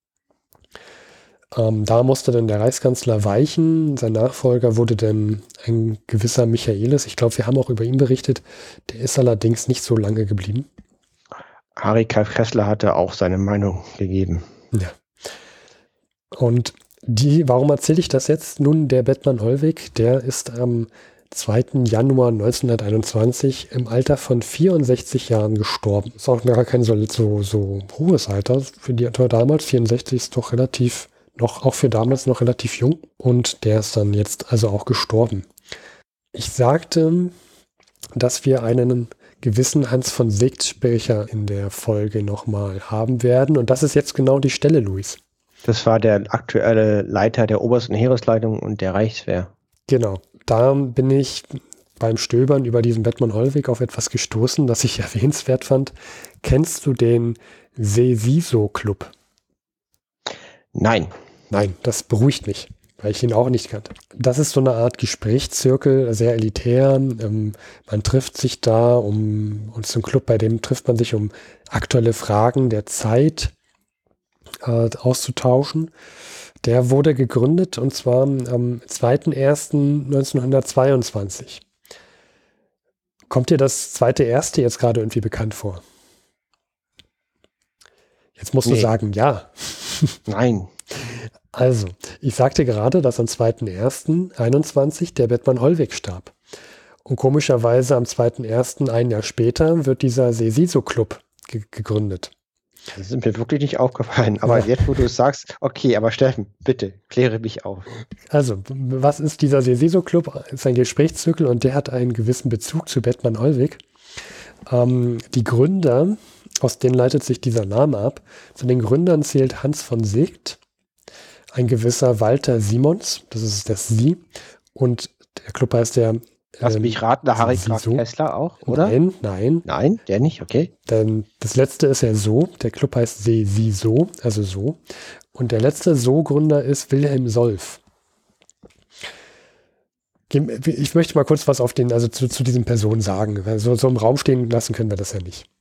Ähm, da musste dann der Reichskanzler weichen. Sein Nachfolger wurde dann ein gewisser Michaelis. Ich glaube, wir haben auch über ihn berichtet. Der ist allerdings nicht so lange geblieben. Harry Kessler hatte auch seine Meinung gegeben. Ja. Und die, warum erzähle ich das jetzt? Nun, der Bethmann-Hollweg, der ist am zweiten Januar neunzehnhunderteinundzwanzig im Alter von vierundsechzig Jahren gestorben. Ist auch gar kein so, so, so hohes Alter. Für die damals, vierundsechzig ist doch relativ noch, auch für damals noch relativ jung. Und der ist dann jetzt also auch gestorben. Ich sagte, dass wir einen gewissen Hans von Seeckt-Sprecher in der Folge nochmal haben werden. Und das ist jetzt genau die Stelle, Luis. Das war der aktuelle Leiter der obersten Heeresleitung und der Reichswehr. Genau. Da bin ich beim Stöbern über diesen Bethmann-Hollweg auf etwas gestoßen, das ich erwähnenswert fand. Kennst du den Sesiso-Club? Nein. Nein, das beruhigt mich, weil ich ihn auch nicht kannte. Das ist so eine Art Gesprächszirkel, sehr elitär. Ähm, man trifft sich da, um, und so ein Club, bei dem trifft man sich, um aktuelle Fragen der Zeit äh, auszutauschen. Der wurde gegründet und zwar am zweiten ersten neunzehnhundertzweiundzwanzig. Kommt dir das zweite Erste jetzt gerade irgendwie bekannt vor? Jetzt musst nee. du sagen, ja. Nein. Also, ich sagte gerade, dass am zweiten ersten einundzwanzig der Bethmann-Hollweg starb. Und komischerweise am zweiten ersten ein Jahr später wird dieser Sesiso-Club ge- gegründet. Das ist mir wirklich nicht aufgefallen. Aber ja. Jetzt, wo du es sagst, okay, aber Steffen, bitte, kläre mich auf. Also, was ist dieser Sesiso-Club? Das ist ein Gesprächszirkel und der hat einen gewissen Bezug zu Bethmann-Hollweg. Ähm, die Gründer, aus denen leitet sich dieser Name ab, zu den Gründern zählt Hans von Seeckt, ein gewisser Walter Simons, das ist das Sie, und der Club heißt der Lass ähm, mich raten, der Harry Graf Kessler auch, oder? Nein, nein. Nein, der nicht, okay. Denn das letzte ist ja so, der Club heißt Sesiso, also so. Und der letzte So-Gründer ist Wilhelm Solf. Ich möchte mal kurz was auf den, also zu, zu diesen Personen sagen. So, so im Raum stehen lassen können wir das ja nicht.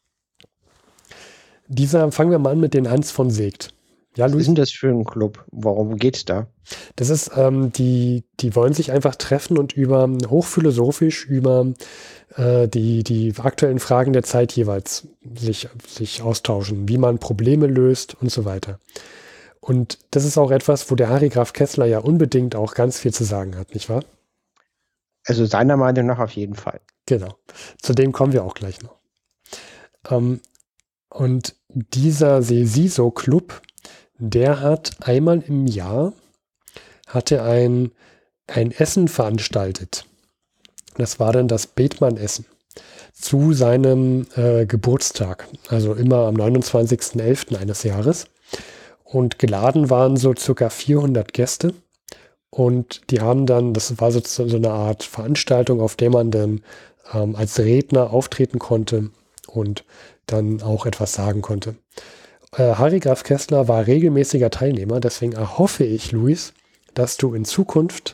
Dieser, fangen wir mal an mit den Hans von Seeckt. Ja, Was ist denn das für ein Club? Worum geht's da? Das ist, ähm, die, die wollen sich einfach treffen und über hochphilosophisch über äh, die, die aktuellen Fragen der Zeit jeweils sich, sich austauschen, wie man Probleme löst und so weiter. Und das ist auch etwas, wo der Harry Graf Kessler ja unbedingt auch ganz viel zu sagen hat, nicht wahr? Also seiner Meinung nach auf jeden Fall. Genau. Zu dem kommen wir auch gleich noch. Ähm, und dieser Sesiso-Club, der hat einmal im Jahr hatte ein, ein Essen veranstaltet. Das war dann das Bethmann-Essen zu seinem äh, Geburtstag, also immer am neunundzwanzigsten elften eines Jahres. Und geladen waren so circa vierhundert Gäste. Und die haben dann, das war so, so eine Art Veranstaltung, auf der man dann ähm, als Redner auftreten konnte und dann auch etwas sagen konnte. Äh, Harry Graf Kessler war regelmäßiger Teilnehmer, deswegen erhoffe ich, Luis, dass du in Zukunft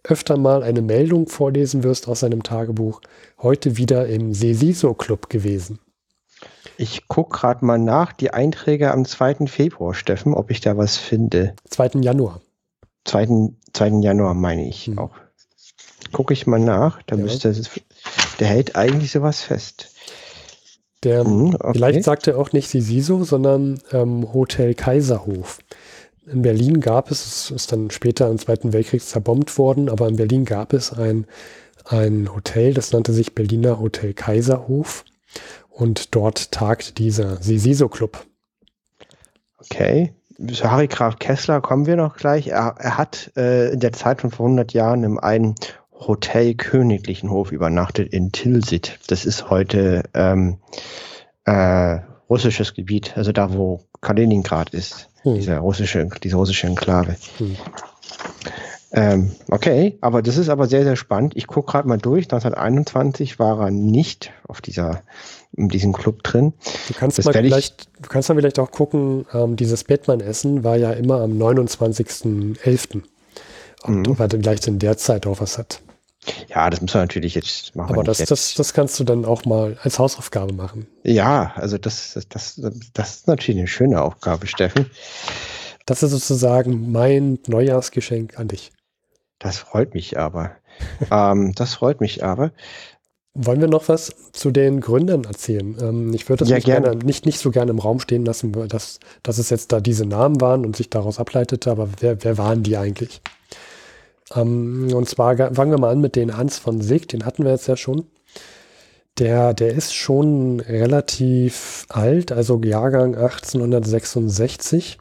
öfter mal eine Meldung vorlesen wirst aus seinem Tagebuch. Heute wieder im Sesiso-Club gewesen. Ich gucke gerade mal nach, die Einträge am zweiten Februar, Steffen, ob ich da was finde. zweiten Januar. zweiten Januar meine ich Hm. auch. Gucke ich mal nach, da Ja. müsste es, der hält eigentlich sowas fest. Der, Hm, okay. Vielleicht sagt er auch nicht Sesiso, sondern ähm, Hotel Kaiserhof. In Berlin gab es, es ist dann später im Zweiten Weltkrieg zerbombt worden, aber in Berlin gab es ein, ein Hotel, das nannte sich Berliner Hotel Kaiserhof. Und dort tagt dieser Sesiso-Club. Okay. Zu Harry Graf Kessler kommen wir noch gleich. Er, er hat äh, in der Zeit von vor hundert Jahren in einem Hotel Königlichen Hof übernachtet in Tilsit. Das ist heute ähm, äh, russisches Gebiet, also da, wo Kaliningrad ist, hm. diese russische, diese russische Enklave. Hm. Ähm, okay, aber das ist aber sehr, sehr spannend. Ich gucke gerade mal durch. neunzehnhunderteinundzwanzig war er nicht auf dieser, in diesem Club drin. Du kannst, mal vielleicht, du kannst mal vielleicht auch gucken, ähm, dieses Bettmann-Essen war ja immer am neunundzwanzigsten elften Und ob er dann vielleicht in der Zeit auch was hat. Ja, das muss man natürlich jetzt machen. Aber das, das, das kannst du dann auch mal als Hausaufgabe machen. Ja, also das, das, das, das ist natürlich eine schöne Aufgabe, Steffen. Das ist sozusagen mein Neujahrsgeschenk an dich. Das freut mich aber. ähm, das freut mich aber. Wollen wir noch was zu den Gründern erzählen? Ähm, ich würde das ja, nicht, gerne. gerne, nicht, nicht so gerne im Raum stehen lassen, dass, dass es jetzt da diese Namen waren und sich daraus ableitete, aber wer, wer waren die eigentlich? Ähm, und zwar fangen wir mal an mit den Hans von Sick, den hatten wir jetzt ja schon. Der, der ist schon relativ alt, also Jahrgang achtzehnhundertsechsundsechzig.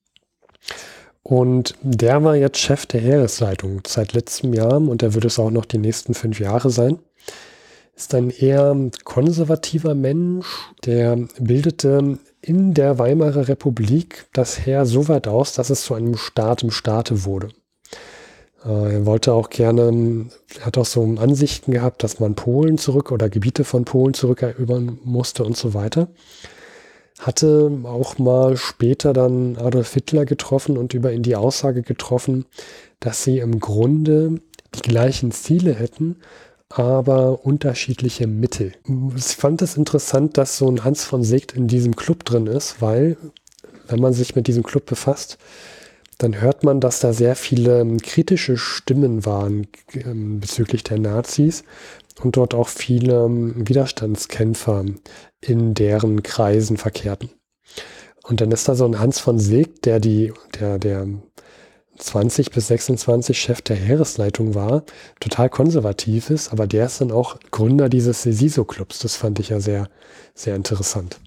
Und der war jetzt Chef der Heeresleitung seit letztem Jahr und der wird es auch noch die nächsten fünf Jahre sein. Ist ein eher konservativer Mensch, der bildete in der Weimarer Republik das Heer so weit aus, dass es zu einem Staat im Staate wurde. Äh, er wollte auch gerne, er hat auch so Ansichten gehabt, dass man Polen zurück oder Gebiete von Polen zurückerobern musste und so weiter. Hatte auch mal später dann Adolf Hitler getroffen und über ihn die Aussage getroffen, dass sie im Grunde die gleichen Ziele hätten, aber unterschiedliche Mittel. Ich fand es interessant, dass so ein Hans von Seeckt in diesem Club drin ist, weil, wenn man sich mit diesem Club befasst, dann hört man, dass da sehr viele kritische Stimmen waren äh, bezüglich der Nazis und dort auch viele Widerstandskämpfer in deren Kreisen verkehrten. Und dann ist da so ein Hans von Seeckt, der die, der, der zwanzig bis sechsundzwanzig Chef der Heeresleitung war, total konservativ ist, aber der ist dann auch Gründer dieses Sesiso-Clubs. Das fand ich ja sehr, sehr interessant.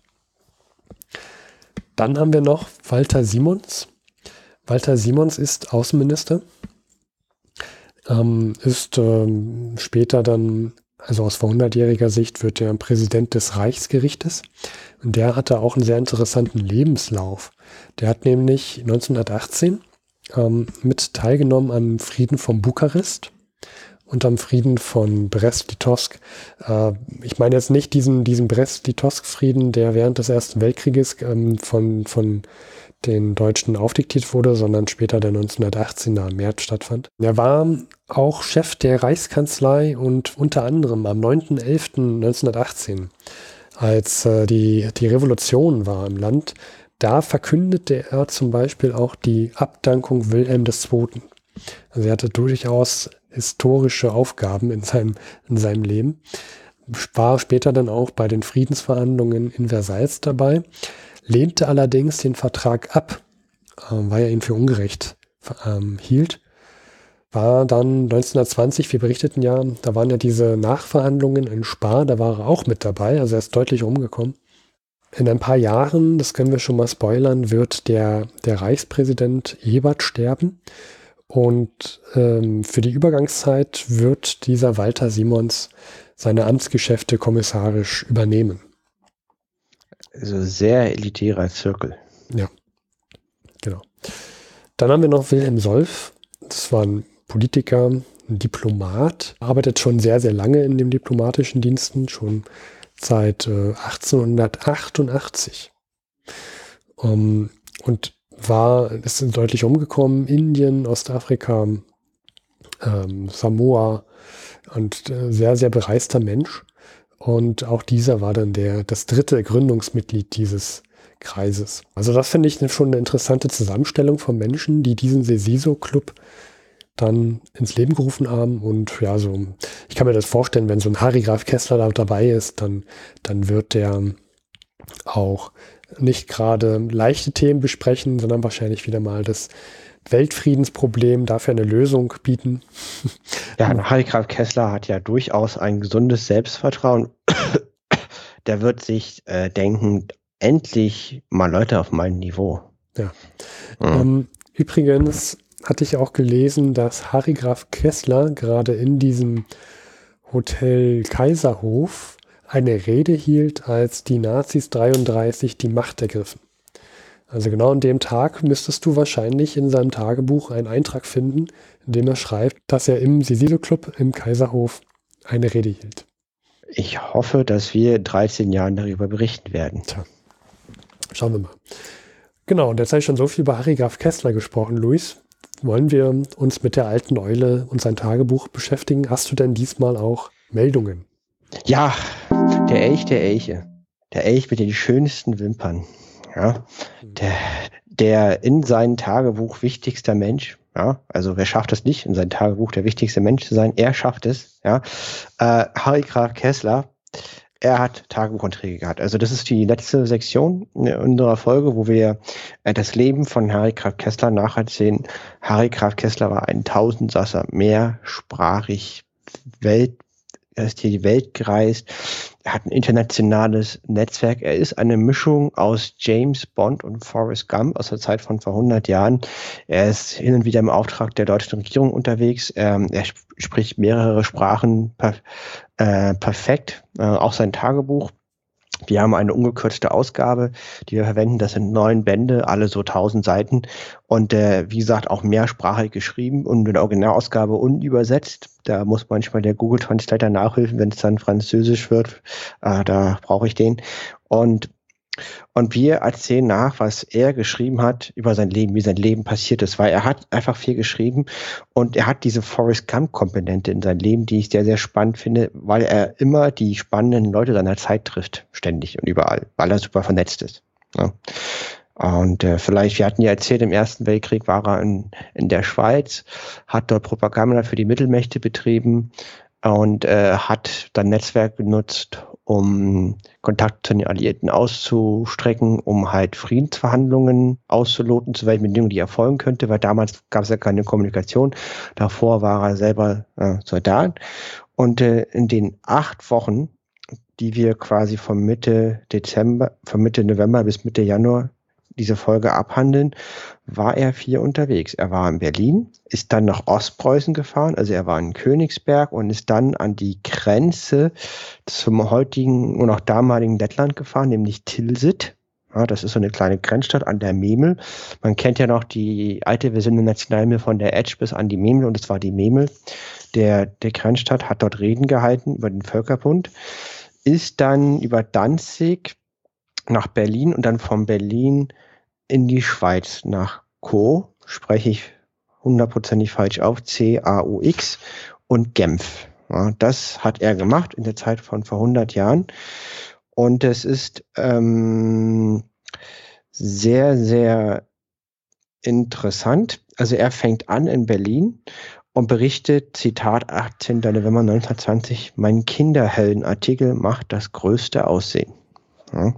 Dann haben wir noch Walter Simons. Walter Simons ist Außenminister, ähm, ist ähm, später dann, also aus hundertjähriger Sicht, wird er Präsident des Reichsgerichtes. Und der hatte auch einen sehr interessanten Lebenslauf. Der hat nämlich neunzehnhundertachtzehn ähm, mit teilgenommen am Frieden von Bukarest und am Frieden von Brest-Litovsk. Äh, ich meine jetzt nicht diesen, diesen Brest-Litovsk-Frieden, der während des Ersten Weltkrieges ähm, von, von den Deutschen aufdiktiert wurde, sondern später der neunzehnhundertachtzehn im März stattfand. Er war auch Chef der Reichskanzlei und unter anderem am neunten elften neunzehnhundertachtzehn, als äh, die, die Revolution war im Land, da verkündete er zum Beispiel auch die Abdankung Wilhelm der Zweiten. Also er hatte durchaus historische Aufgaben in seinem, in seinem Leben. War später dann auch bei den Friedensverhandlungen in Versailles dabei, lehnte allerdings den Vertrag ab, äh, weil er ihn für ungerecht ähm, hielt. War dann neunzehnhundertzwanzig, wir berichteten ja, da waren ja diese Nachverhandlungen in Spa, da war er auch mit dabei, also er ist deutlich rumgekommen. In ein paar Jahren, das können wir schon mal spoilern, wird der, der Reichspräsident Ebert sterben. Und ähm, für die Übergangszeit wird dieser Walter Simons seine Amtsgeschäfte kommissarisch übernehmen. Also sehr elitärer Zirkel. Ja, genau. Dann haben wir noch Wilhelm Solf. Das war ein Politiker, ein Diplomat, arbeitet schon sehr, sehr lange in den diplomatischen Diensten, schon seit äh, achtzehnhundertachtundachtzig. Um, und war, ist deutlich umgekommen, Indien, Ostafrika, ähm, Samoa und äh, sehr, sehr bereister Mensch. Und auch dieser war dann der, das dritte Gründungsmitglied dieses Kreises. Also das finde ich schon eine interessante Zusammenstellung von Menschen, die diesen Sesiso-Club dann ins Leben gerufen haben. Und ja, so, ich kann mir das vorstellen, wenn so ein Harry Graf Kessler da dabei ist, dann, dann wird der auch nicht gerade leichte Themen besprechen, sondern wahrscheinlich wieder mal das Weltfriedensproblem, dafür eine Lösung bieten. Ja, Harry Graf Kessler hat ja durchaus ein gesundes Selbstvertrauen. Der wird sich äh, denken, endlich mal Leute auf meinem Niveau. Ja. Mhm. Ähm, übrigens hatte ich auch gelesen, dass Harry Graf Kessler gerade in diesem Hotel Kaiserhof eine Rede hielt, als die Nazis dreiunddreißig die Macht ergriffen. Also genau an dem Tag müsstest du wahrscheinlich in seinem Tagebuch einen Eintrag finden, in dem er schreibt, dass er im Sesiso-Club im Kaiserhof eine Rede hielt. Ich hoffe, dass wir in dreizehn Jahren darüber berichten werden. Tja, schauen wir mal. Genau, und jetzt habe ich schon so viel über Harry Graf Kessler gesprochen, Luis. Wollen wir uns mit der alten Eule und sein Tagebuch beschäftigen? Hast du denn diesmal auch Meldungen? Ja, der Elch der Elche. Der Elch mit den schönsten Wimpern. Ja, der, der in seinem Tagebuch wichtigster Mensch, ja, also wer schafft es nicht, in seinem Tagebuch der wichtigste Mensch zu sein? Er schafft es, ja. Äh, Harry Graf Kessler, er hat Tagebucheinträge gehabt. Also das ist die letzte Sektion in unserer Folge, wo wir äh, das Leben von Harry Graf Kessler nacherzählen. Harry Graf Kessler war ein Tausendsasser, mehrsprachig, Welt, er ist hier die Welt gereist. Er hat ein internationales Netzwerk. Er ist eine Mischung aus James Bond und Forrest Gump aus der Zeit von vor hundert Jahren. Er ist hin und wieder im Auftrag der deutschen Regierung unterwegs. Ähm, er sp- spricht mehrere Sprachen per, äh, perfekt, äh, auch sein Tagebuch. Wir haben eine ungekürzte Ausgabe, die wir verwenden. Das sind neun Bände, alle so tausend Seiten. Und äh, wie gesagt, auch mehrsprachig geschrieben und in der Originalausgabe unübersetzt. Da muss manchmal der Google Translator nachhelfen, wenn es dann Französisch wird. Äh, da brauche ich den. Und Und wir erzählen nach, was er geschrieben hat über sein Leben, wie sein Leben passiert ist, weil er hat einfach viel geschrieben und er hat diese Forrest Gump-Komponente in seinem Leben, die ich sehr, sehr spannend finde, weil er immer die spannenden Leute seiner Zeit trifft, ständig und überall, weil er super vernetzt ist. Ja. Und äh, vielleicht, wir hatten ja erzählt, im Ersten Weltkrieg war er in, in der Schweiz, hat dort Propaganda für die Mittelmächte betrieben und äh, hat dann Netzwerk genutzt, um Kontakt zu den Alliierten auszustrecken, um halt Friedensverhandlungen auszuloten, zu welchen Bedingungen die erfolgen könnte, weil damals gab es ja keine Kommunikation. Davor war er selber äh, Soldat. Und äh, in den acht Wochen, die wir quasi von Mitte Dezember, von Mitte November bis Mitte Januar diese Folge abhandeln, war er viel unterwegs. Er war in Berlin, ist dann nach Ostpreußen gefahren, also er war in Königsberg und ist dann an die Grenze zum heutigen und auch damaligen Lettland gefahren, nämlich Tilsit. Ja, das ist so eine kleine Grenzstadt an der Memel. Man kennt ja noch die alte Version der Nationalhymne von der Etsch bis an die Memel und es war die Memel. Der, der Grenzstadt hat dort Reden gehalten über den Völkerbund, ist dann über Danzig nach Berlin und dann von Berlin in die Schweiz nach Co, spreche ich hundertprozentig falsch auf, C A U X und Genf. Ja, das hat er gemacht in der Zeit von vor hundert Jahren und es ist ähm, sehr, sehr interessant. Also er fängt an in Berlin und berichtet, Zitat, achtzehnten November neunzehnhundertzwanzig, mein Kinderheldenartikel macht das größte Aussehen. Ja.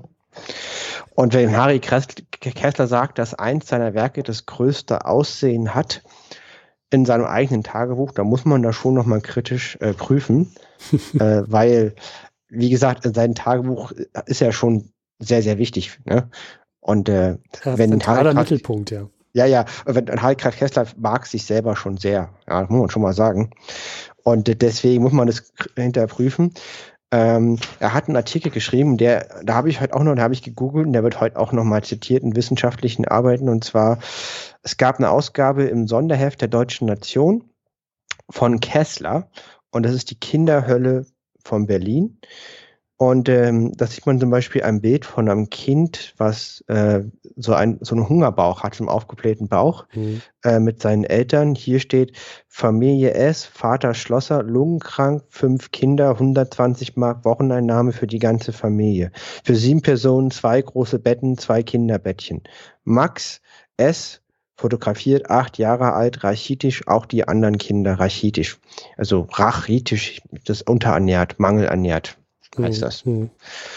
Und wenn Harry Kessler sagt, dass eins seiner Werke das größte Aussehen hat in seinem eigenen Tagebuch, da muss man da schon nochmal kritisch äh, prüfen, äh, weil, wie gesagt, in seinem Tagebuch ist er schon sehr, sehr wichtig. Ne? Und äh, ja, wenn zentraler Mittelpunkt, ja. Ja, ja, wenn Harry Kessler mag sich selber schon sehr, ja, muss man schon mal sagen. Und äh, deswegen muss man das hinterprüfen. Ähm, er hat einen Artikel geschrieben, der, da habe ich heute auch noch, da habe ich gegoogelt und der wird heute auch noch mal zitiert in wissenschaftlichen Arbeiten und zwar, es gab eine Ausgabe im Sonderheft der Deutschen Nation von Kessler und das ist die Kinderhölle von Berlin Und ähm, da sieht man zum Beispiel ein Bild von einem Kind, was äh, so, ein, so einen Hungerbauch hat, einen aufgeblähten Bauch, mhm. äh, mit seinen Eltern. Hier steht Familie S, Vater Schlosser, lungenkrank, fünf Kinder, hundertzwanzig Mark Wocheneinnahme für die ganze Familie. Für sieben Personen, zwei große Betten, zwei Kinderbettchen. Max S, fotografiert, acht Jahre alt, rachitisch, auch die anderen Kinder rachitisch. Also rachitisch, das unterernährt, mangelernährt. Heißt das. Mhm.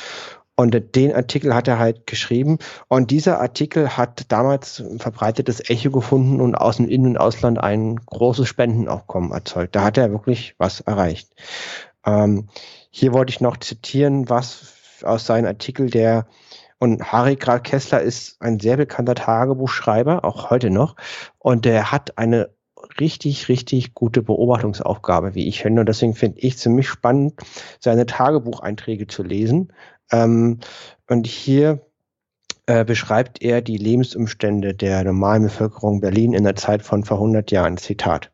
Und den Artikel hat er halt geschrieben. Und dieser Artikel hat damals ein verbreitetes Echo gefunden und aus dem In- und Ausland ein großes Spendenaufkommen erzeugt. Da hat er wirklich was erreicht. Ähm, hier wollte ich noch zitieren, was aus seinem Artikel, der und Harry Graf Kessler ist ein sehr bekannter Tagebuchschreiber, auch heute noch. Und der hat eine richtig, richtig gute Beobachtungsaufgabe, wie ich finde. Und deswegen finde ich ziemlich spannend, seine Tagebucheinträge zu lesen. Ähm, und hier äh, beschreibt er die Lebensumstände der normalen Bevölkerung Berlin in der Zeit von vor hundert Jahren. Zitat.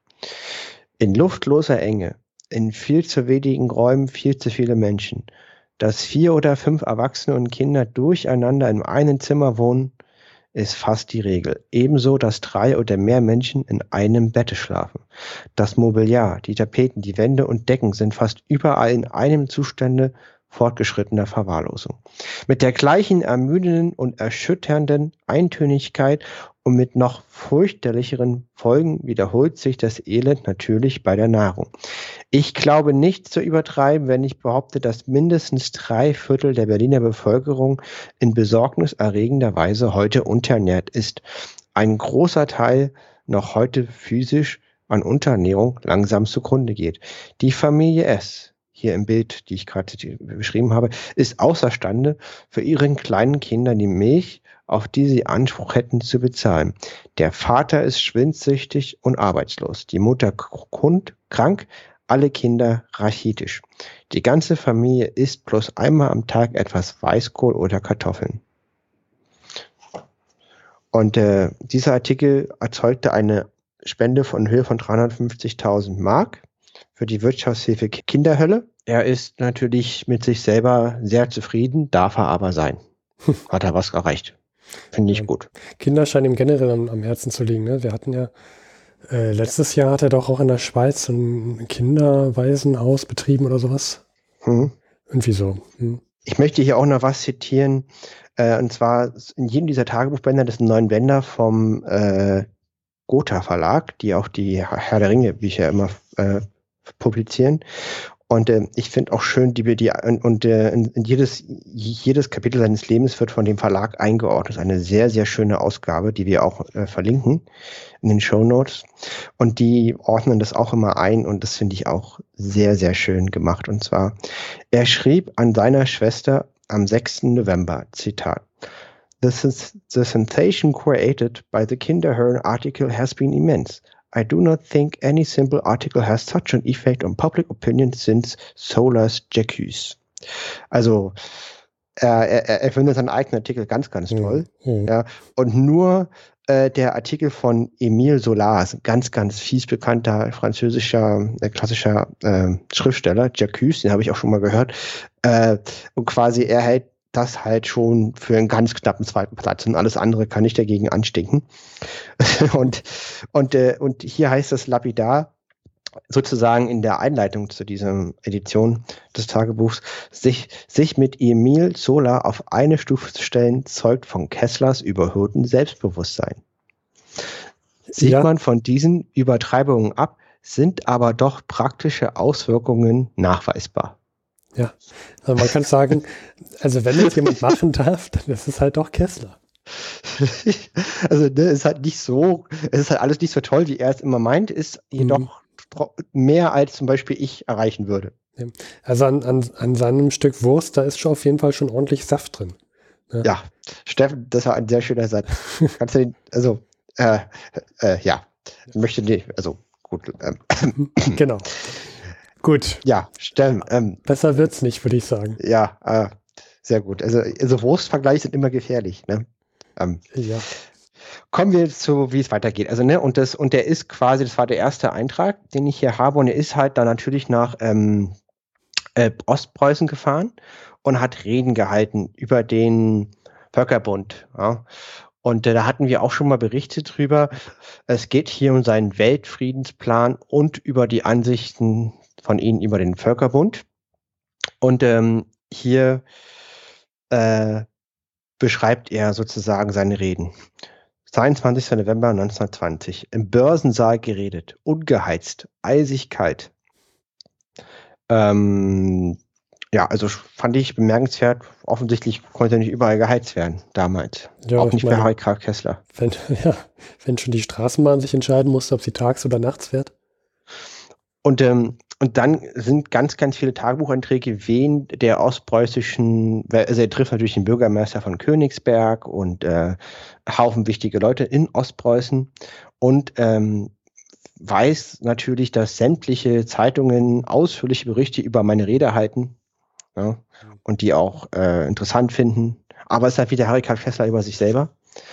In luftloser Enge, in viel zu wenigen Räumen viel zu viele Menschen. Dass vier oder fünf Erwachsene und Kinder durcheinander in einem Zimmer wohnen, ist fast die Regel. Ebenso, dass drei oder mehr Menschen in einem Bette schlafen. Das Mobiliar, die Tapeten, die Wände und Decken sind fast überall in einem Zustande fortgeschrittener Verwahrlosung. Mit der gleichen ermüdenden und erschütternden Eintönigkeit und mit noch fürchterlicheren Folgen wiederholt sich das Elend natürlich bei der Nahrung. Ich glaube nicht zu übertreiben, wenn ich behaupte, dass mindestens drei Viertel der Berliner Bevölkerung in besorgniserregender Weise heute unterernährt ist. Ein großer Teil noch heute physisch an Unterernährung langsam zugrunde geht. Die Familie S, hier im Bild, die ich gerade beschrieben habe, ist außerstande, für ihren kleinen Kindern die Milch, auf die sie Anspruch hätten, zu bezahlen. Der Vater ist schwindsüchtig und arbeitslos. Die Mutter krank, alle Kinder rachitisch. Die ganze Familie isst bloß einmal am Tag etwas Weißkohl oder Kartoffeln. Und äh, dieser Artikel erzeugte eine Spende von Höhe von dreihundertfünfzigtausend Mark für die Wirtschaftshilfe Kinderhölle. Er ist natürlich mit sich selber sehr zufrieden, darf er aber sein. Hat er was erreicht. Finde ich ja, gut. Kinder scheinen ihm generell am, am Herzen zu liegen. Ne? Wir hatten ja, äh, letztes Jahr hat er doch auch in der Schweiz so ein Kinderwaisenhaus betrieben oder sowas. Hm. Irgendwie so. Hm. Ich möchte hier auch noch was zitieren. Äh, und zwar in jedem dieser Tagebuchbänder, das sind neun Bänder vom äh, Gotha Verlag, die auch die Herr der Ringe Bücher immer äh, publizieren. Und äh, ich finde auch schön, die, die und, und äh, in, in jedes, jedes Kapitel seines Lebens wird von dem Verlag eingeordnet. Eine sehr, sehr schöne Ausgabe, die wir auch äh, verlinken in den Shownotes. Und die ordnen das auch immer ein und das finde ich auch sehr, sehr schön gemacht. Und zwar, er schrieb an seiner Schwester am sechsten November, Zitat, The, the sensation created by the Kinderhören article has been immense. I do not think any simple article has such an effect on public opinion since Solar's J'accuse. Also er, er, er findet seinen eigenen Artikel ganz, ganz toll. Mhm. Ja, und nur äh, der Artikel von Émile Zola, ganz, ganz fies bekannter französischer, äh, klassischer äh, Schriftsteller, J'accuse, den habe ich auch schon mal gehört. Äh, und quasi er hält das halt schon für einen ganz knappen zweiten Platz und alles andere kann nicht dagegen anstinken. und, und, äh, und hier heißt es lapidar, sozusagen in der Einleitung zu dieser Edition des Tagebuchs, sich, sich mit Émile Zola auf eine Stufe zu stellen, zeugt von Kesslers überhöhten Selbstbewusstsein. Sieht ja. man von diesen Übertreibungen ab, sind aber doch praktische Auswirkungen nachweisbar. Ja, also man kann sagen, also wenn das jemand machen darf, dann ist es halt doch Kessler. Also ne, es ist halt nicht so, es ist halt alles nicht so toll, wie er es immer meint, ist jedoch mhm. mehr als zum Beispiel ich erreichen würde. Ja. Also an, an, an seinem Stück Wurst, da ist schon auf jeden Fall schon ordentlich Saft drin. Ja, ja, Steffen, das war ein sehr schöner Satz. Kannst du den, also, äh, äh, ja, ich möchte nicht, also gut. Ähm. Genau. Gut. Ja, Steffen. Ähm, Besser wird's nicht, würde ich sagen. Ja, äh, sehr gut. Also, also Wurstvergleiche sind immer gefährlich, ne? Ähm, ja. Kommen wir jetzt zu, wie es weitergeht. Also, ne, und das, und der ist quasi, das war der erste Eintrag, den ich hier habe, und er ist halt dann natürlich nach ähm, äh, Ostpreußen gefahren und hat Reden gehalten über den Völkerbund. Ja. Und äh, da hatten wir auch schon mal berichtet drüber. Es geht hier um seinen Weltfriedensplan und über die Ansichten von ihm über den Völkerbund. Und ähm, hier äh, beschreibt er sozusagen seine Reden. zweiundzwanzigster November neunzehnhundertzwanzig. Im Börsensaal geredet. Ungeheizt. Eisig kalt. Ähm, ja, also fand ich bemerkenswert. Offensichtlich konnte nicht überall geheizt werden damals. Ja, auch nicht meine, bei Harry Graf Kessler. Wenn, ja, wenn schon die Straßenbahn sich entscheiden musste, ob sie tags oder nachts fährt. Und, ähm, und dann sind ganz, ganz viele Tagebucheinträge, wen der ostpreußischen, also er trifft natürlich den Bürgermeister von Königsberg und äh, Haufen wichtige Leute in Ostpreußen und ähm, weiß natürlich, dass sämtliche Zeitungen ausführliche Berichte über meine Rede halten, ja, und die auch äh, interessant finden. Aber es ist halt wieder Harry Graf Kessler über sich selber.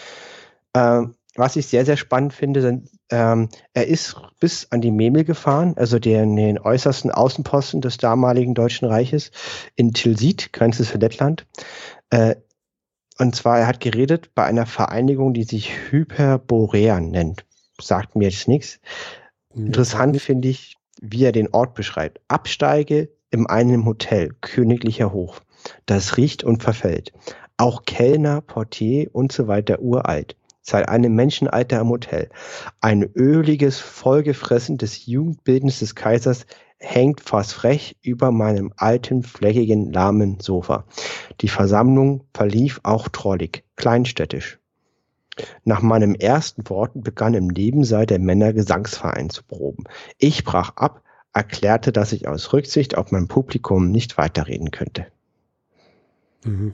Ähm, was ich sehr, sehr spannend finde, sind, ähm, er ist bis an die Memel gefahren, also den, den äußersten Außenposten des damaligen Deutschen Reiches, in Tilsit, Grenze zu Lettland. Äh, und zwar, er hat geredet bei einer Vereinigung, die sich Hyperborean nennt. Sagt mir jetzt nichts. Interessant finde ich, wie er den Ort beschreibt. Absteige in einem Hotel, königlicher Hof. Das riecht und verfällt. Auch Kellner, Portier und so weiter uralt. Seit einem Menschenalter im Hotel. Ein öliges, vollgefressenes Jugendbildnis des Kaisers hängt fast frech über meinem alten, fleckigen, lahmen Sofa. Die Versammlung verlief auch trollig, kleinstädtisch. Nach meinem ersten Worten begann im Nebensaal der Männergesangsverein zu proben. Ich brach ab, erklärte, dass ich aus Rücksicht auf mein Publikum nicht weiterreden könnte. Mhm.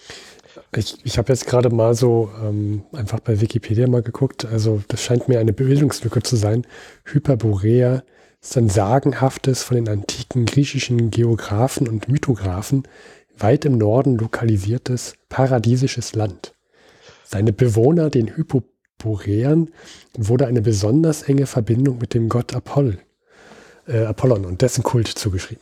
Ich, ich habe jetzt gerade mal so ähm, einfach bei Wikipedia mal geguckt. Also das scheint mir eine Bildungslücke zu sein. Hyperborea ist ein sagenhaftes, von den antiken griechischen Geographen und Mythographen weit im Norden lokalisiertes paradiesisches Land. Seine Bewohner, den Hyperboreern, wurde eine besonders enge Verbindung mit dem Gott Apoll, äh, Apollon und dessen Kult zugeschrieben.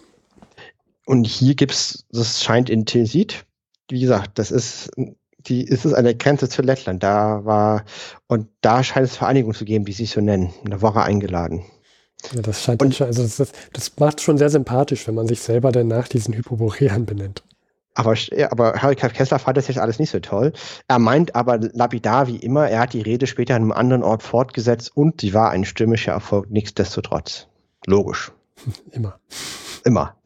Und hier gibt es, das scheint in Tilsit, wie gesagt, das ist, die, ist es an der Grenze zu Lettland. Da war, und da scheint es Vereinigungen zu geben, die sich so nennen. Und da war er eingeladen. Ja, das scheint, und, also das, das, das macht schon sehr sympathisch, wenn man sich selber dann nach diesen Hyperboreern benennt. Aber, aber Harry Graf Kessler fand das jetzt alles nicht so toll. Er meint aber lapidar wie immer, er hat die Rede später an einem anderen Ort fortgesetzt und sie war ein stürmischer Erfolg, nichtsdestotrotz. Logisch. Immer. Immer.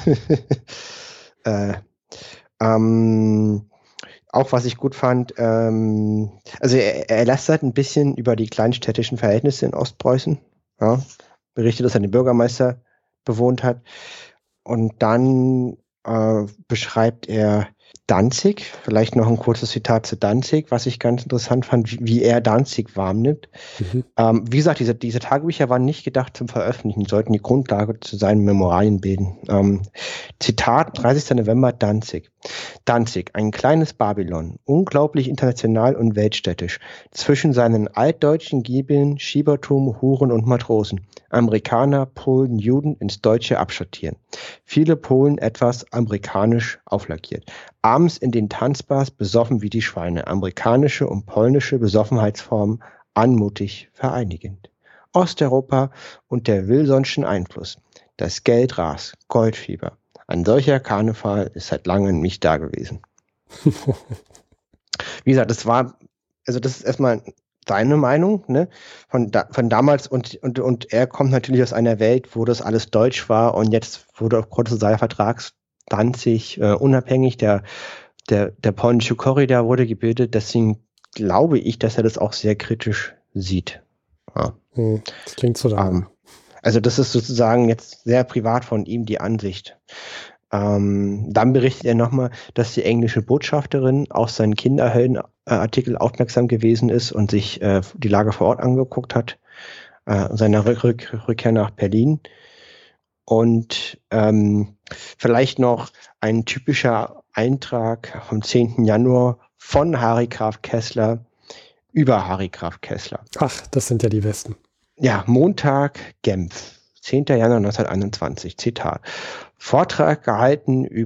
äh, ähm, auch was ich gut fand, ähm, also er, er lästert ein bisschen über die kleinstädtischen Verhältnisse in Ostpreußen. Ja, berichtet, dass er den Bürgermeister bewohnt hat. Und dann äh, beschreibt er Danzig, vielleicht noch ein kurzes Zitat zu Danzig, was ich ganz interessant fand, wie, wie er Danzig warm nimmt. Mhm. Ähm, wie gesagt, diese, diese Tagebücher waren nicht gedacht zum Veröffentlichen, sollten die Grundlage zu seinen Memorien bilden. Ähm, Zitat, dreißigster November, Danzig. Danzig, ein kleines Babylon, unglaublich international und weltstädtisch, zwischen seinen altdeutschen Giebeln, Schiebertum, Huren und Matrosen. Amerikaner, Polen, Juden ins Deutsche abschottieren. Viele Polen etwas amerikanisch auflackiert. Abends in den Tanzbars besoffen wie die Schweine. Amerikanische und polnische Besoffenheitsformen anmutig vereinigend. Osteuropa und der Wilsonschen Einfluss. Das Geld ras, Goldfieber. Ein solcher Karneval ist seit langem nicht da gewesen. Wie gesagt, das war, also das ist erstmal seine Meinung, ne, von, da, von damals und, und, und er kommt natürlich aus einer Welt, wo das alles deutsch war und jetzt wurde aufgrund des Vertrags Danzig äh, unabhängig, der, der, der polnische Korridor wurde gebildet, deswegen glaube ich, dass er das auch sehr kritisch sieht. Ja. Hm, das klingt so da. Ähm, also das ist sozusagen jetzt sehr privat von ihm die Ansicht. Ähm, dann berichtet er nochmal, dass die englische Botschafterin auf seinen Kinderheldenartikel aufmerksam gewesen ist und sich äh, die Lage vor Ort angeguckt hat, äh, seine Rück Rück Rückkehr nach Berlin. Und ähm, vielleicht noch ein typischer Eintrag vom zehnten Januar von Harry Graf Kessler über Harry Graf Kessler. Ach, das sind ja die Besten. Ja, Montag, Genf, zehnter Januar neunzehnhunderteinundzwanzig, Zitat. Vortrag gehalten über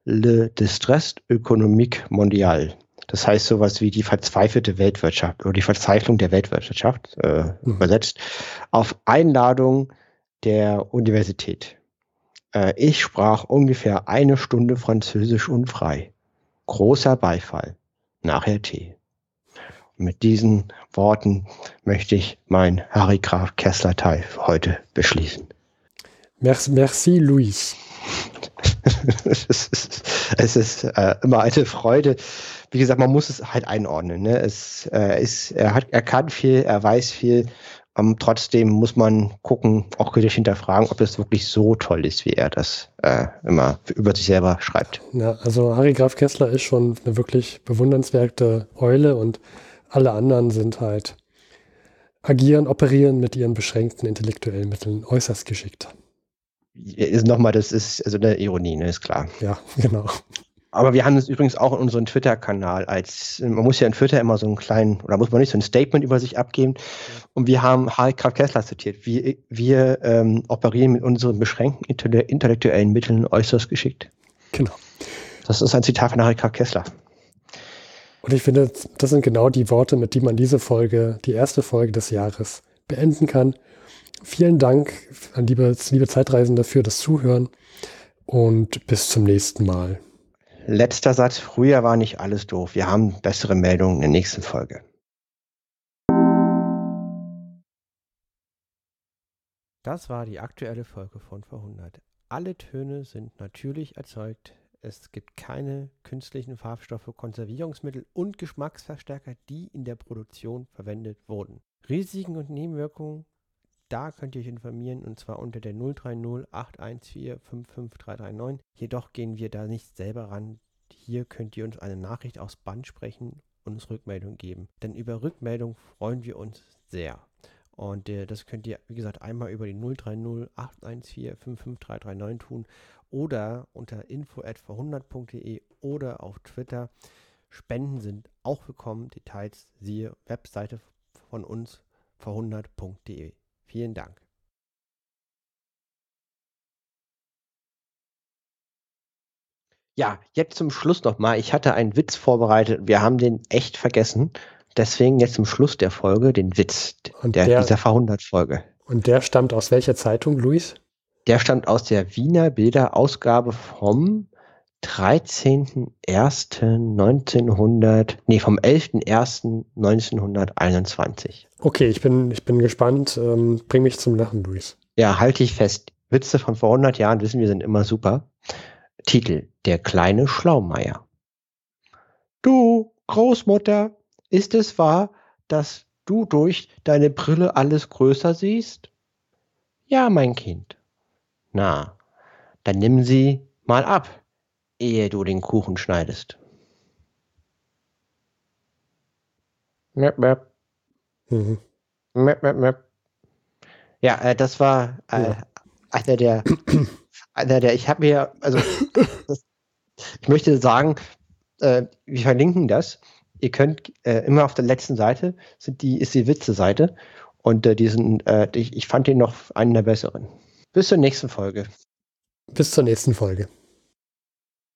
Le Distress économique mondial. Das heißt sowas wie die verzweifelte Weltwirtschaft oder die Verzweiflung der Weltwirtschaft, äh, mhm. übersetzt, auf Einladung der Universität. Äh, ich sprach ungefähr eine Stunde Französisch und frei. Großer Beifall. Nachher Tee. Mit diesen Worten möchte ich mein Harry Graf Kessler-Teil für heute beschließen. Merci, merci Luis. es ist, es ist äh, immer eine Freude. Wie gesagt, man muss es halt einordnen. Ne? Es, äh, ist, er, hat, er kann viel, er weiß viel. Um, trotzdem muss man gucken, auch kritisch hinterfragen, ob das wirklich so toll ist, wie er das äh, immer über sich selber schreibt. Ja, also Harry Graf Kessler ist schon eine wirklich bewundernswerte Eule und alle anderen sind halt agieren, operieren mit ihren beschränkten intellektuellen Mitteln äußerst geschickt. Ist nochmal, das ist also eine Ironie, ne, ist klar. Ja, genau. Aber wir haben es übrigens auch in unserem Twitter-Kanal als, man muss ja in Twitter immer so einen kleinen, oder muss man nicht, so ein Statement über sich abgeben. Und wir haben Harry Graf Kessler zitiert. Wir, wir ähm, operieren mit unseren beschränkten intellektuellen Mitteln äußerst geschickt. Genau. Das ist ein Zitat von Harry Graf Kessler. Und ich finde, das sind genau die Worte, mit denen man diese Folge, die erste Folge des Jahres, beenden kann. Vielen Dank an liebe, liebe Zeitreisende für das Zuhören und bis zum nächsten Mal. Letzter Satz, früher war nicht alles doof. Wir haben bessere Meldungen in der nächsten Folge. Das war die aktuelle Folge von Verhundert. Alle Töne sind natürlich erzeugt. Es gibt keine künstlichen Farbstoffe, Konservierungsmittel und Geschmacksverstärker, die in der Produktion verwendet wurden. Risiken und Nebenwirkungen, da könnt ihr euch informieren, und zwar unter der null drei null acht eins vier fünf fünf drei drei neun. Jedoch gehen wir da nicht selber ran. Hier könnt ihr uns eine Nachricht aufs Band sprechen und uns Rückmeldung geben. Denn über Rückmeldung freuen wir uns sehr. Und äh, das könnt ihr, wie gesagt, einmal über die null drei null acht eins vier fünf fünf drei drei neun tun oder unter info at verhundert punkt de oder auf Twitter. Spenden sind auch willkommen. Details siehe Webseite von uns verhundert punkt de. Vielen Dank. Ja, jetzt zum Schluss nochmal. Ich hatte einen Witz vorbereitet. Wir haben den echt vergessen. Deswegen jetzt zum Schluss der Folge den Witz und der, der, dieser Verhundert-Folge. Und der stammt aus welcher Zeitung, Luis? Der stammt aus der Wiener Bilder-Ausgabe vom dreizehnten ersten neunzehnhundert, nee, vom elften ersten neunzehnhunderteinundzwanzig. Okay, ich bin, ich bin gespannt. Ähm, bring mich zum Lachen, Luis. Ja, halte ich fest. Witze von vor hundert Jahren, wissen wir, sind immer super. Titel: Der kleine Schlaumeier. Du, Großmutter, ist es wahr, dass du durch deine Brille alles größer siehst? Ja, mein Kind. Na, dann nimm sie mal ab, ehe du den Kuchen schneidest. Möp, möp. Mhm. Möp, möp, möp. Ja, äh, das war äh, Ja. einer der, einer der, ich habe mir, also, das, ich möchte sagen, äh, wir verlinken das. Ihr könnt äh, immer auf der letzten Seite, sind die, ist die Witze-Seite. Und äh, diesen, äh, ich, ich fand den noch einen der besseren. Bis zur nächsten Folge. Bis zur nächsten Folge.